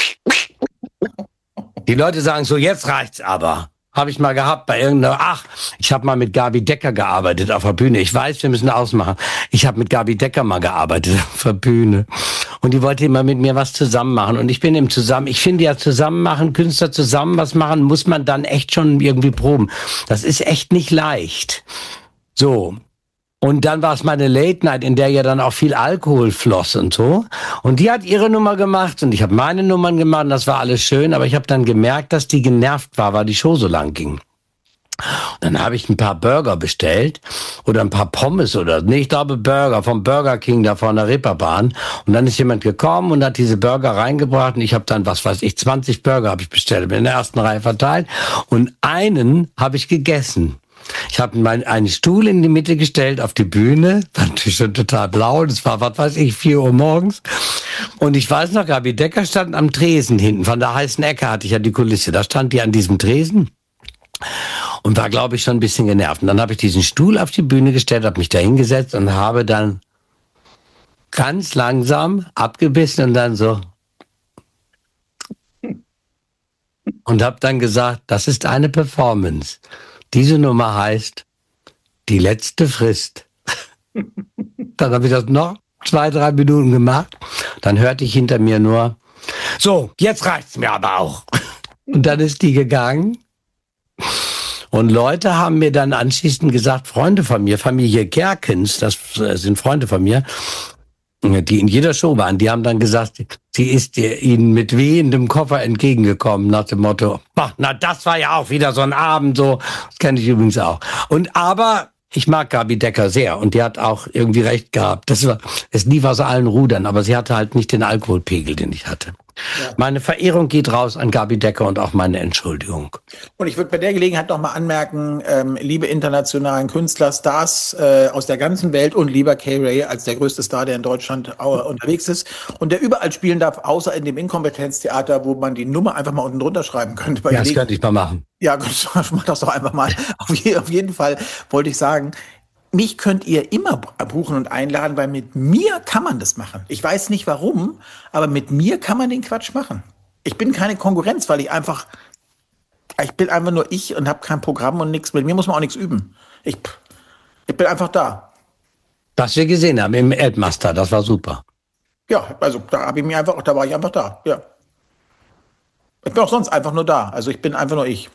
Die Leute sagen so, jetzt reicht's aber. Habe ich mal gehabt bei irgendeiner, ich habe mal mit Gabi Decker gearbeitet auf der Bühne. Ich weiß, wir müssen ausmachen. Ich habe mit Gabi Decker mal gearbeitet auf der Bühne. Und die wollte immer mit mir was zusammen machen. Und ich bin ich finde ja zusammen machen, Künstler zusammen was machen, muss man dann echt schon irgendwie proben. Das ist echt nicht leicht. So. Und dann war es meine Late Night, in der ja dann auch viel Alkohol floss und so. Und die hat ihre Nummer gemacht und ich habe meine Nummern gemacht und das war alles schön. Aber ich habe dann gemerkt, dass die genervt war, weil die Show so lang ging. Und dann habe ich ein paar Burger bestellt oder ein paar Pommes ich glaube Burger vom Burger King da von der Reeperbahn. Und dann ist jemand gekommen und hat diese Burger reingebracht und ich habe dann, 20 Burger habe ich bestellt, bin in der ersten Reihe verteilt und einen habe ich gegessen. Ich habe einen Stuhl in die Mitte gestellt auf die Bühne, war natürlich schon total blau, das war, 4 Uhr morgens. Und ich weiß noch, Gabi Decker stand am Tresen hinten, von der heißen Ecke hatte ich ja die Kulisse, da stand die an diesem Tresen und war, glaube ich, schon ein bisschen genervt. Und dann habe ich diesen Stuhl auf die Bühne gestellt, habe mich da hingesetzt und habe dann ganz langsam abgebissen und dann so und habe dann gesagt, das ist eine Performance. Diese Nummer heißt Die letzte Frist. Dann habe ich das noch 2-3 Minuten gemacht. Dann hörte ich hinter mir nur, so, jetzt reicht's mir aber auch. Und dann ist die gegangen. Und Leute haben mir dann anschließend gesagt, Freunde von mir, Familie Gerkens, das sind Freunde von mir, die in jeder Show waren, die haben dann gesagt, sie ist ihnen mit wehendem Koffer entgegengekommen, nach dem Motto, na, das war ja auch wieder so ein Abend, so, das kenne ich übrigens auch. Aber ich mag Gabi Decker sehr und die hat auch irgendwie recht gehabt. Es lief aus allen Rudern, aber sie hatte halt nicht den Alkoholpegel, den ich hatte. Ja. Meine Verehrung geht raus an Gabi Decker und auch meine Entschuldigung. Und ich würde bei der Gelegenheit noch mal anmerken, liebe internationalen Künstler, Stars aus der ganzen Welt und lieber K-Ray als der größte Star, der in Deutschland unterwegs ist und der überall spielen darf, außer in dem Inkompetenztheater, wo man die Nummer einfach mal unten drunter schreiben könnte. Ja, das könnte ich mal machen. Ja, gut, mach das doch einfach mal. Auf jeden Fall wollte ich sagen, mich könnt ihr immer buchen und einladen, weil mit mir kann man das machen. Ich weiß nicht warum, aber mit mir kann man den Quatsch machen. Ich bin keine Konkurrenz, weil ich bin einfach nur ich und habe kein Programm und nichts. Mit mir muss man auch nichts üben. Ich bin einfach da. Was wir gesehen haben im Elbmaster, das war super. Ja, also da war ich einfach da. Ja. Ich bin auch sonst einfach nur da. Also ich bin einfach nur ich.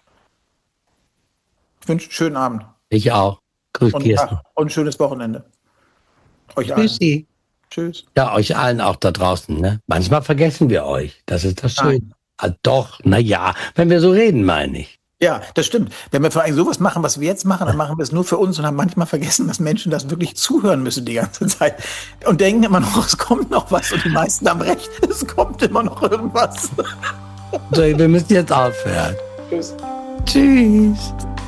Ich wünsche einen schönen Abend. Ich auch. Grüß Kirsten. Und ein schönes Wochenende. Euch allen. Tschüssi. Tschüss. Ja, euch allen auch da draußen. Ne? Manchmal vergessen wir euch. Das ist das Schöne. Ah, doch, naja, wenn wir so reden, meine ich. Ja, das stimmt. Wenn wir vor allem sowas machen, was wir jetzt machen, dann machen wir es nur für uns und haben manchmal vergessen, dass Menschen das wirklich zuhören müssen die ganze Zeit. Und denken immer noch, es kommt noch was. Und die meisten haben recht, es kommt immer noch irgendwas. So, wir müssen jetzt aufhören. Tschüss. Tschüss.